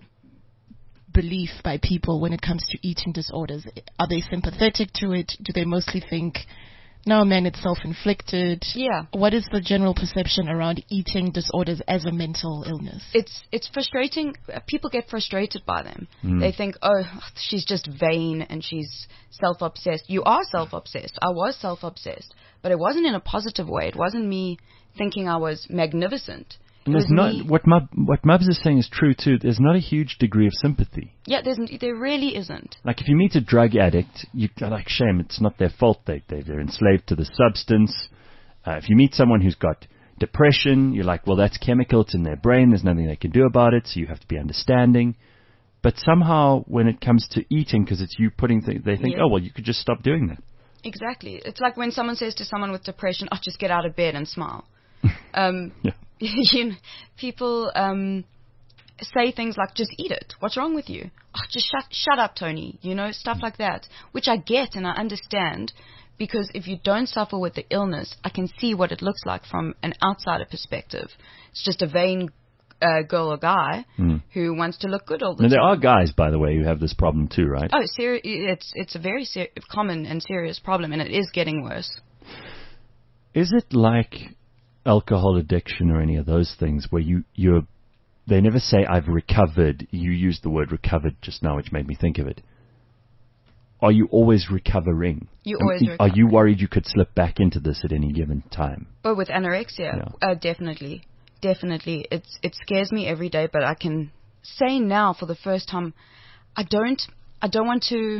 [SPEAKER 7] belief by people when it comes to eating disorders? Are they sympathetic to it? Do they mostly think, no, man, it's self-inflicted?
[SPEAKER 11] Yeah.
[SPEAKER 7] What is the general perception around eating disorders as a mental illness?
[SPEAKER 11] It's it's frustrating. Uh, People get frustrated by them.
[SPEAKER 4] Mm.
[SPEAKER 11] They think, oh, she's just vain and she's self-obsessed. You are self-obsessed. I was self-obsessed. But it wasn't in a positive way. It wasn't me thinking I was magnificent.
[SPEAKER 4] And
[SPEAKER 11] It
[SPEAKER 4] there's
[SPEAKER 11] was
[SPEAKER 4] not
[SPEAKER 11] me.
[SPEAKER 4] what Mub, what Mubs is saying is true too. There's not a huge degree of sympathy.
[SPEAKER 11] Yeah, there's, there really isn't.
[SPEAKER 4] Like if you meet a drug addict, you are like, shame, it's not their fault. They, they they're enslaved to the substance. Uh, if you meet someone who's got depression, you're like, well, that's chemical. It's in their brain. There's nothing they can do about it. So you have to be understanding. But somehow, when it comes to eating, because it's you putting, th- they think,
[SPEAKER 11] Yeah.
[SPEAKER 4] oh well, you could just stop doing that.
[SPEAKER 11] Exactly. It's like when someone says to someone with depression, oh, just get out of bed and smile. Um,
[SPEAKER 4] Yeah.
[SPEAKER 11] you know, people um, say things like, just eat it. What's wrong with you? Oh, just shut, shut up, Tony. You know, stuff like that, which I get and I understand, because if you don't suffer with the illness, I can see what it looks like from an outsider perspective. It's just a vain uh, girl or guy
[SPEAKER 4] Mm.
[SPEAKER 11] who wants to look good all the
[SPEAKER 4] Now,
[SPEAKER 11] time.
[SPEAKER 4] there are guys, by the way, who have this problem too, right?
[SPEAKER 11] Oh, seri- it's it's a very ser- common and serious problem, and it is getting worse.
[SPEAKER 4] Is it like alcohol addiction or any of those things where you you're they never say I've recovered? You used the word recovered just now, which made me think of it. Are you always recovering?
[SPEAKER 11] You
[SPEAKER 4] I mean,
[SPEAKER 11] always
[SPEAKER 4] Are
[SPEAKER 11] recover.
[SPEAKER 4] you worried you could slip back into this at any given time?
[SPEAKER 11] Oh, with anorexia, uh, definitely, definitely. It's it scares me every day, but I can say now for the first time, I don't I don't want to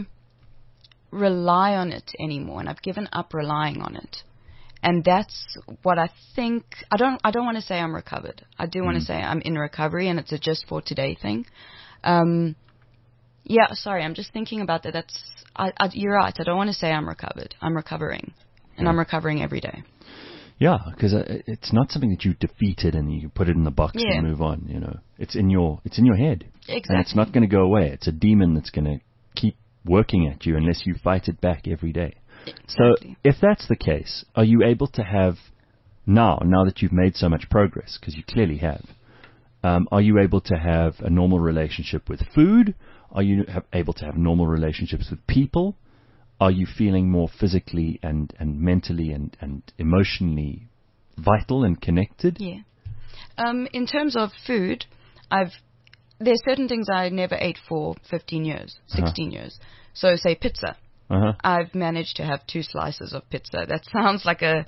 [SPEAKER 11] rely on it anymore, and I've given up relying on it. And that's what I think. I don't. I don't want to say I'm recovered. I do want to
[SPEAKER 4] Mm.
[SPEAKER 11] say I'm in recovery, and it's a just for today thing. Um, yeah. Sorry, I'm just thinking about that. That's. I, I, you're right. I don't want to say I'm recovered. I'm recovering, and
[SPEAKER 4] Yeah.
[SPEAKER 11] I'm recovering every day.
[SPEAKER 4] Yeah, because it's not something that you defeated and you put it in the box
[SPEAKER 11] Yeah.
[SPEAKER 4] and move on. You know, it's in your it's in your head, and it's
[SPEAKER 11] Exactly.
[SPEAKER 4] not going to go away. It's a demon that's going to keep working at you unless you fight it back every day. So, if that's the case, are you able to have now, now that you've made so much progress, because you clearly have, um, are you able to have a normal relationship with food? Are you have, able to have normal relationships with people? Are you feeling more physically and, and mentally and, and emotionally vital and connected?
[SPEAKER 11] Yeah. Um, in terms of food, I've there's certain things I never ate for fifteen years, sixteen
[SPEAKER 4] Uh-huh.
[SPEAKER 11] years. So say pizza.
[SPEAKER 4] Uh-huh.
[SPEAKER 11] I've managed to have two slices of pizza. That sounds like a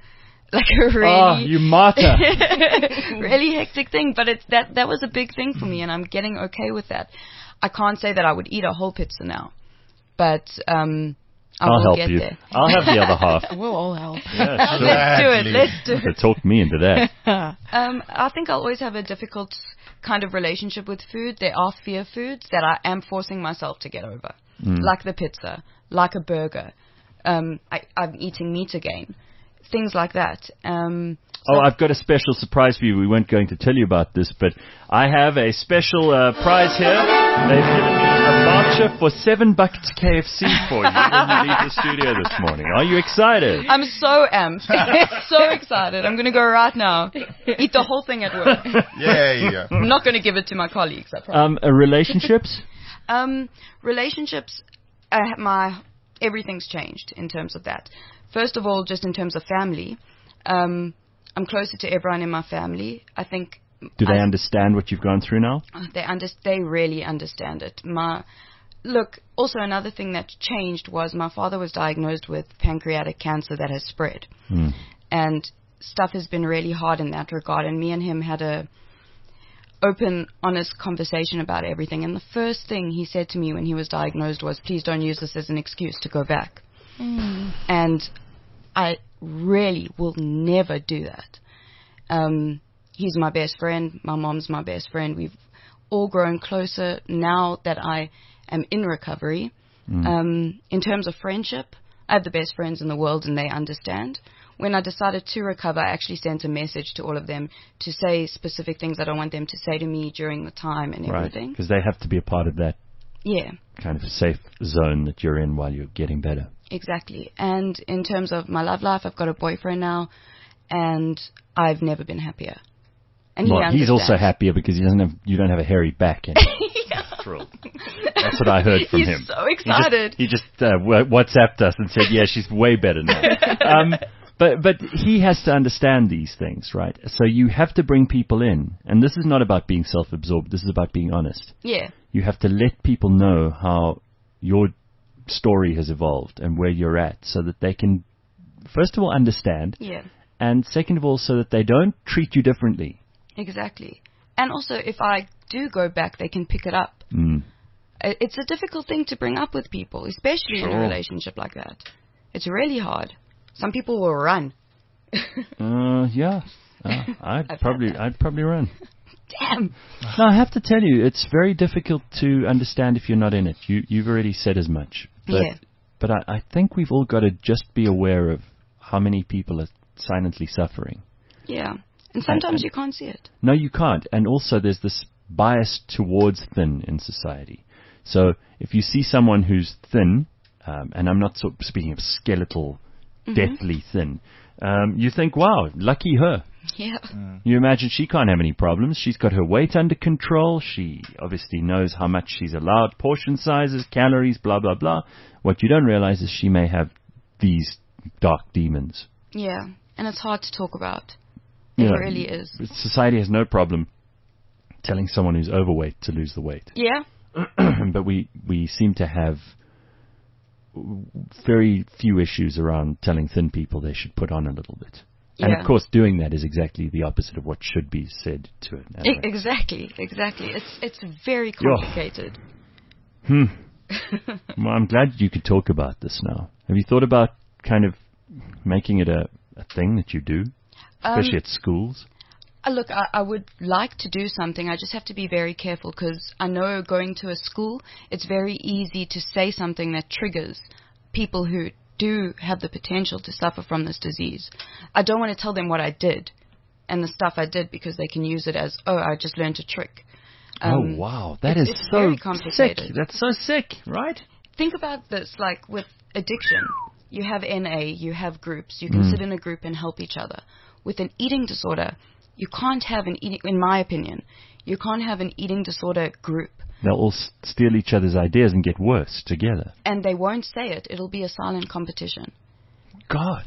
[SPEAKER 11] like a really,
[SPEAKER 4] oh, you martyr,
[SPEAKER 11] really hectic thing. But it's that that was a big thing for me, and I'm getting okay with that. I can't say that I would eat a whole pizza now, but um, I
[SPEAKER 4] I'll
[SPEAKER 11] will
[SPEAKER 4] help
[SPEAKER 11] get
[SPEAKER 4] you.
[SPEAKER 11] there.
[SPEAKER 4] I'll have the other half.
[SPEAKER 7] We'll all help.
[SPEAKER 4] Yeah, sure.
[SPEAKER 11] Let's do it. Let's do
[SPEAKER 4] So
[SPEAKER 11] it.
[SPEAKER 4] talk me into that.
[SPEAKER 11] Um, I think I'll always have a difficult kind of relationship with food. There are fear foods that I am forcing myself to get over,
[SPEAKER 4] Mm.
[SPEAKER 11] like the pizza, like a burger. Um, I, I'm eating meat again, things like that. Um, so
[SPEAKER 4] Oh, I've got a special surprise for you. We weren't going to tell you about this, but I have a special uh, prize here. They've given me a voucher for seven bucks K F C for you when you leave the studio this morning. Are you excited?
[SPEAKER 11] I'm so amped, so excited. I'm going to go right now, eat the whole thing at work.
[SPEAKER 5] Yeah.
[SPEAKER 11] I'm not going to give it to my colleagues, I promise.
[SPEAKER 4] Um, uh, relationships?
[SPEAKER 11] Um, relationships, uh, my everything's changed in terms of that. First of all, just in terms of family, um, I'm closer to everyone in my family. I think.
[SPEAKER 4] Do they
[SPEAKER 11] I,
[SPEAKER 4] understand what you've gone through now?
[SPEAKER 11] They under, They really understand it. My look. Also, another thing that changed was my father was diagnosed with pancreatic cancer that has spread,
[SPEAKER 4] Mm.
[SPEAKER 11] and stuff has been really hard in that regard. And me and him had a open, honest conversation about everything. And the first thing he said to me when he was diagnosed was, please don't use this as an excuse to go back.
[SPEAKER 7] Mm.
[SPEAKER 11] And I really will never do that. Um, he's my best friend. My mom's my best friend. We've all grown closer now that I am in recovery.
[SPEAKER 4] Mm.
[SPEAKER 11] Um, in terms of friendship, I have the best friends in the world and they understand. When I decided to recover, I actually sent a message to all of them to say specific things that I want them to say to me during the time and
[SPEAKER 4] Right,
[SPEAKER 11] everything.
[SPEAKER 4] because they have to be a part of that
[SPEAKER 11] Yeah,
[SPEAKER 4] kind of safe zone that you're in while you're getting better.
[SPEAKER 11] exactly. And in terms of my love life, I've got a boyfriend now, and I've never been happier. And he
[SPEAKER 4] Well, he's also
[SPEAKER 11] understands.
[SPEAKER 4] happier because he doesn't have, you don't have a hairy back. And
[SPEAKER 11] Yeah.
[SPEAKER 4] he's thrilled. That's what I heard from
[SPEAKER 11] He's
[SPEAKER 4] him.
[SPEAKER 11] so excited.
[SPEAKER 4] He just, he just uh, wa- WhatsApped us and said, yeah, she's way better now. um, but, but he has to understand these things, right? So you have to bring people in. And this is not about being self-absorbed. This is about being honest.
[SPEAKER 11] Yeah,
[SPEAKER 4] You have to let people know how your story has evolved and where you're at so that they can, first of all, understand.
[SPEAKER 11] yeah,
[SPEAKER 4] And second of all, so that they don't treat you differently.
[SPEAKER 11] exactly. And also, if I do go back, they can pick it up.
[SPEAKER 4] Mm.
[SPEAKER 11] I- It's a difficult thing to bring up with people, especially in a
[SPEAKER 4] Sure.
[SPEAKER 11] relationship like that. It's really hard. Some people will run.
[SPEAKER 4] Uh, yeah. Uh, I'd
[SPEAKER 11] I've
[SPEAKER 4] probably,
[SPEAKER 11] had that.
[SPEAKER 4] I'd probably run.
[SPEAKER 11] Damn.
[SPEAKER 4] No, I have to tell you, it's very difficult to understand if you're not in it. You, you've already said as much. But,
[SPEAKER 11] Yeah.
[SPEAKER 4] But I, I think we've all got to just be aware of how many people are silently suffering.
[SPEAKER 11] Yeah. And sometimes
[SPEAKER 4] and-
[SPEAKER 11] you can't see it.
[SPEAKER 4] No, you can't. And also, there's this bias towards thin in society. So if you see someone who's thin, um, and I'm not sort of speaking of skeletal,
[SPEAKER 11] Mhm.
[SPEAKER 4] deathly thin, um, you think, wow, lucky her.
[SPEAKER 11] Yeah.
[SPEAKER 4] You imagine she can't have any problems. She's got her weight under control. She obviously knows how much she's allowed, portion sizes, calories, blah, blah, blah. What you don't realize is she may have these dark demons.
[SPEAKER 11] Yeah. And it's hard to talk about. It
[SPEAKER 4] You know,
[SPEAKER 11] really is.
[SPEAKER 4] Society has no problem telling someone who's overweight to lose the weight.
[SPEAKER 11] Yeah.
[SPEAKER 4] But we, we seem to have very few issues around telling thin people they should put on a little bit. And
[SPEAKER 11] Yeah.
[SPEAKER 4] of course, doing that is exactly the opposite of what should be said to an
[SPEAKER 11] E-
[SPEAKER 4] adult.
[SPEAKER 11] exactly. Exactly. It's it's very
[SPEAKER 4] Yo.
[SPEAKER 11] complicated.
[SPEAKER 4] Hmm. Well, I'm glad you could talk about this now. Have you thought about kind of making it a, a thing that you do, especially
[SPEAKER 11] Um,
[SPEAKER 4] at schools?
[SPEAKER 11] Uh, look, I, I would like to do something. I just have to be very careful because I know going to a school, it's very easy to say something that triggers people who do have the potential to suffer from this disease. I don't want to tell them what I did and the stuff I did because they can use it as, oh, I just learned a trick. Um,
[SPEAKER 4] oh, wow. That
[SPEAKER 11] it's,
[SPEAKER 4] is
[SPEAKER 11] it's
[SPEAKER 4] so
[SPEAKER 11] very
[SPEAKER 4] sick.
[SPEAKER 11] complicated.
[SPEAKER 4] That's so sick, right?
[SPEAKER 11] Think about this, like with addiction. You have N A, you have groups. You can
[SPEAKER 4] Mm.
[SPEAKER 11] sit in a group and help each other. With an eating disorder, you can't have an eating, in my opinion, you can't have an eating disorder group.
[SPEAKER 4] They'll all s- steal each other's ideas and get worse together.
[SPEAKER 11] And they won't say it. It'll be a silent competition.
[SPEAKER 4] God,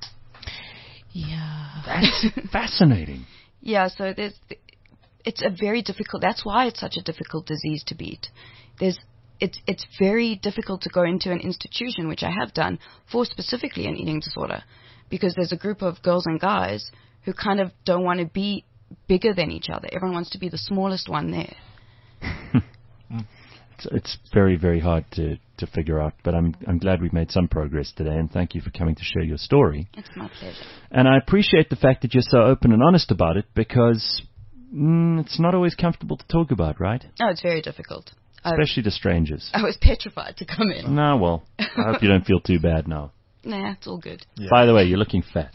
[SPEAKER 7] Yeah.
[SPEAKER 4] that's fascinating.
[SPEAKER 11] Yeah, so there's, it's a very difficult, that's why it's such a difficult disease to beat. There's, it's, it's very difficult to go into an institution, which I have done, for specifically an eating disorder, because there's a group of girls and guys who kind of don't want to be bigger than each other. Everyone wants to be the smallest one there.
[SPEAKER 4] it's, it's very, very hard to, to figure out, but I'm I'm glad we've made some progress today, and thank you for coming to share your story.
[SPEAKER 11] It's my pleasure.
[SPEAKER 4] And I appreciate the fact that you're so open and honest about it, because mm, it's not always comfortable to talk about, right?
[SPEAKER 11] Oh, it's very difficult.
[SPEAKER 4] Especially to strangers.
[SPEAKER 11] I was petrified to come in.
[SPEAKER 4] No, well, I hope you don't feel too bad now.
[SPEAKER 11] Nah, it's all good.
[SPEAKER 4] Yeah. By the way, you're looking fat.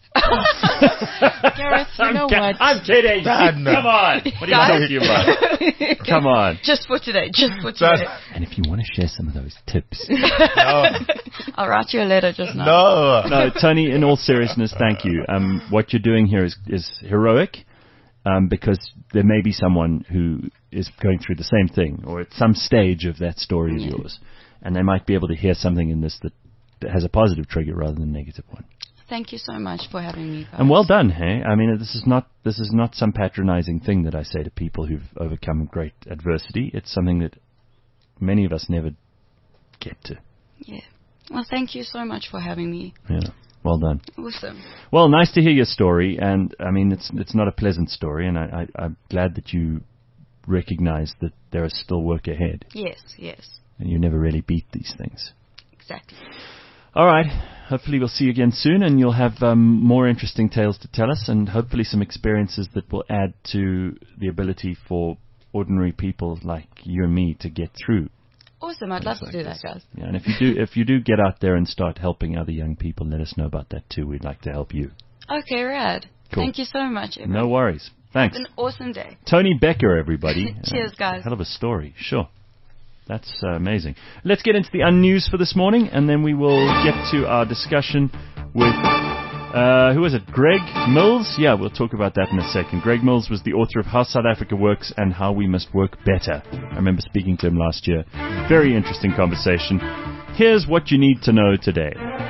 [SPEAKER 7] Gareth, you know
[SPEAKER 4] I'm
[SPEAKER 7] what?
[SPEAKER 4] I'm kidding.
[SPEAKER 5] Dad, no.
[SPEAKER 4] Come on. What are you talking about? Come on.
[SPEAKER 11] Just for today. Just for today.
[SPEAKER 4] And if you want to share some of those tips.
[SPEAKER 5] No.
[SPEAKER 11] I'll write you a letter just now.
[SPEAKER 5] No.
[SPEAKER 4] No, Tony, in all seriousness, thank you. Um, what you're doing here is, is heroic, um, because there may be someone who is going through the same thing, or at some stage of that story as
[SPEAKER 11] yeah.
[SPEAKER 4] yours. And they might be able to hear something in this that, that has a positive trigger rather than a negative one.
[SPEAKER 11] Thank you so much for having me, guys.
[SPEAKER 4] And well done, hey? I mean, this is not this is not some patronizing thing that I say to people who've overcome great adversity. It's something that many of us never get to.
[SPEAKER 11] Yeah. Well, thank you so much for having me.
[SPEAKER 4] Yeah. Well done.
[SPEAKER 11] Awesome.
[SPEAKER 4] Well, nice to hear your story, and I mean, it's it's not a pleasant story, and I, I, I'm glad that you recognize that there is still work ahead.
[SPEAKER 11] Yes, yes.
[SPEAKER 4] And you never really beat these things.
[SPEAKER 11] Exactly.
[SPEAKER 4] All right. Hopefully we'll see you again soon, and you'll have um, more interesting tales to tell us, and hopefully some experiences that will add to the ability for ordinary people like you and me to get through.
[SPEAKER 11] Awesome. I'd love to do that, guys.
[SPEAKER 4] Yeah, and if you do, if you do get out there and start helping other young people, let us know about that too. We'd like to help you.
[SPEAKER 11] Okay, rad.
[SPEAKER 4] Cool.
[SPEAKER 11] Thank you so much, everyone.
[SPEAKER 4] No worries. Thanks.
[SPEAKER 11] Have an awesome day.
[SPEAKER 4] Tony Becker, everybody.
[SPEAKER 11] Cheers, guys.
[SPEAKER 4] Hell of a story. Sure. That's uh, amazing. Let's get into the unnews for this morning, and then we will get to our discussion with, uh, who was it, Greg Mills? Yeah, we'll talk about that in a second. Greg Mills was the author of How South Africa Works and How We Must Work Better. I remember speaking to him last year. Very interesting conversation. Here's what you need to know today.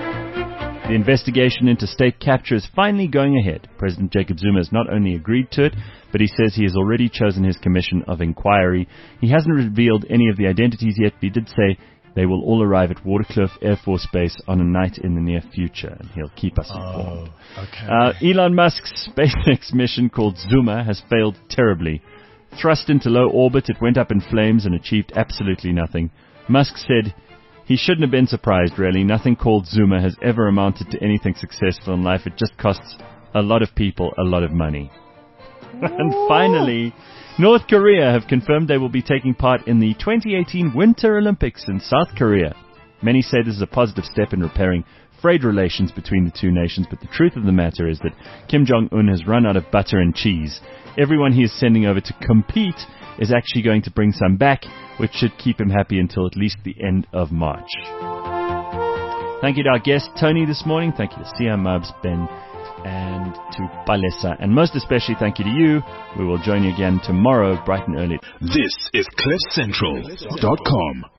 [SPEAKER 4] The investigation into state capture is finally going ahead. President Jacob Zuma has not only agreed to it, but he says he has already chosen his commission of inquiry. He hasn't revealed any of the identities yet, but he did say they will all arrive at Waterkloof Air Force Base on a night in the near future, and he'll keep us informed.
[SPEAKER 5] Oh, okay.
[SPEAKER 4] Uh, Elon Musk's SpaceX mission called Zuma has failed terribly. Thrust into low orbit, it went up in flames and achieved absolutely nothing. Musk said he shouldn't have been surprised, really. Nothing called Zuma has ever amounted to anything successful in life. It just costs a lot of people a lot of money. And finally, North Korea have confirmed they will be taking part in the twenty eighteen Winter Olympics in South Korea. Many say this is a positive step in repairing frayed relations between the two nations, but the truth of the matter is that Kim Jong-un has run out of butter and cheese. Everyone he is sending over to compete is actually going to bring some back, which should keep him happy until at least the end of March. Thank you to our guest, Tony, this morning. Thank you to Sia, Mubs, Ben, and to Palesa. And most especially thank you to you. We will join you again tomorrow, bright and early.
[SPEAKER 1] This is cliff central dot com.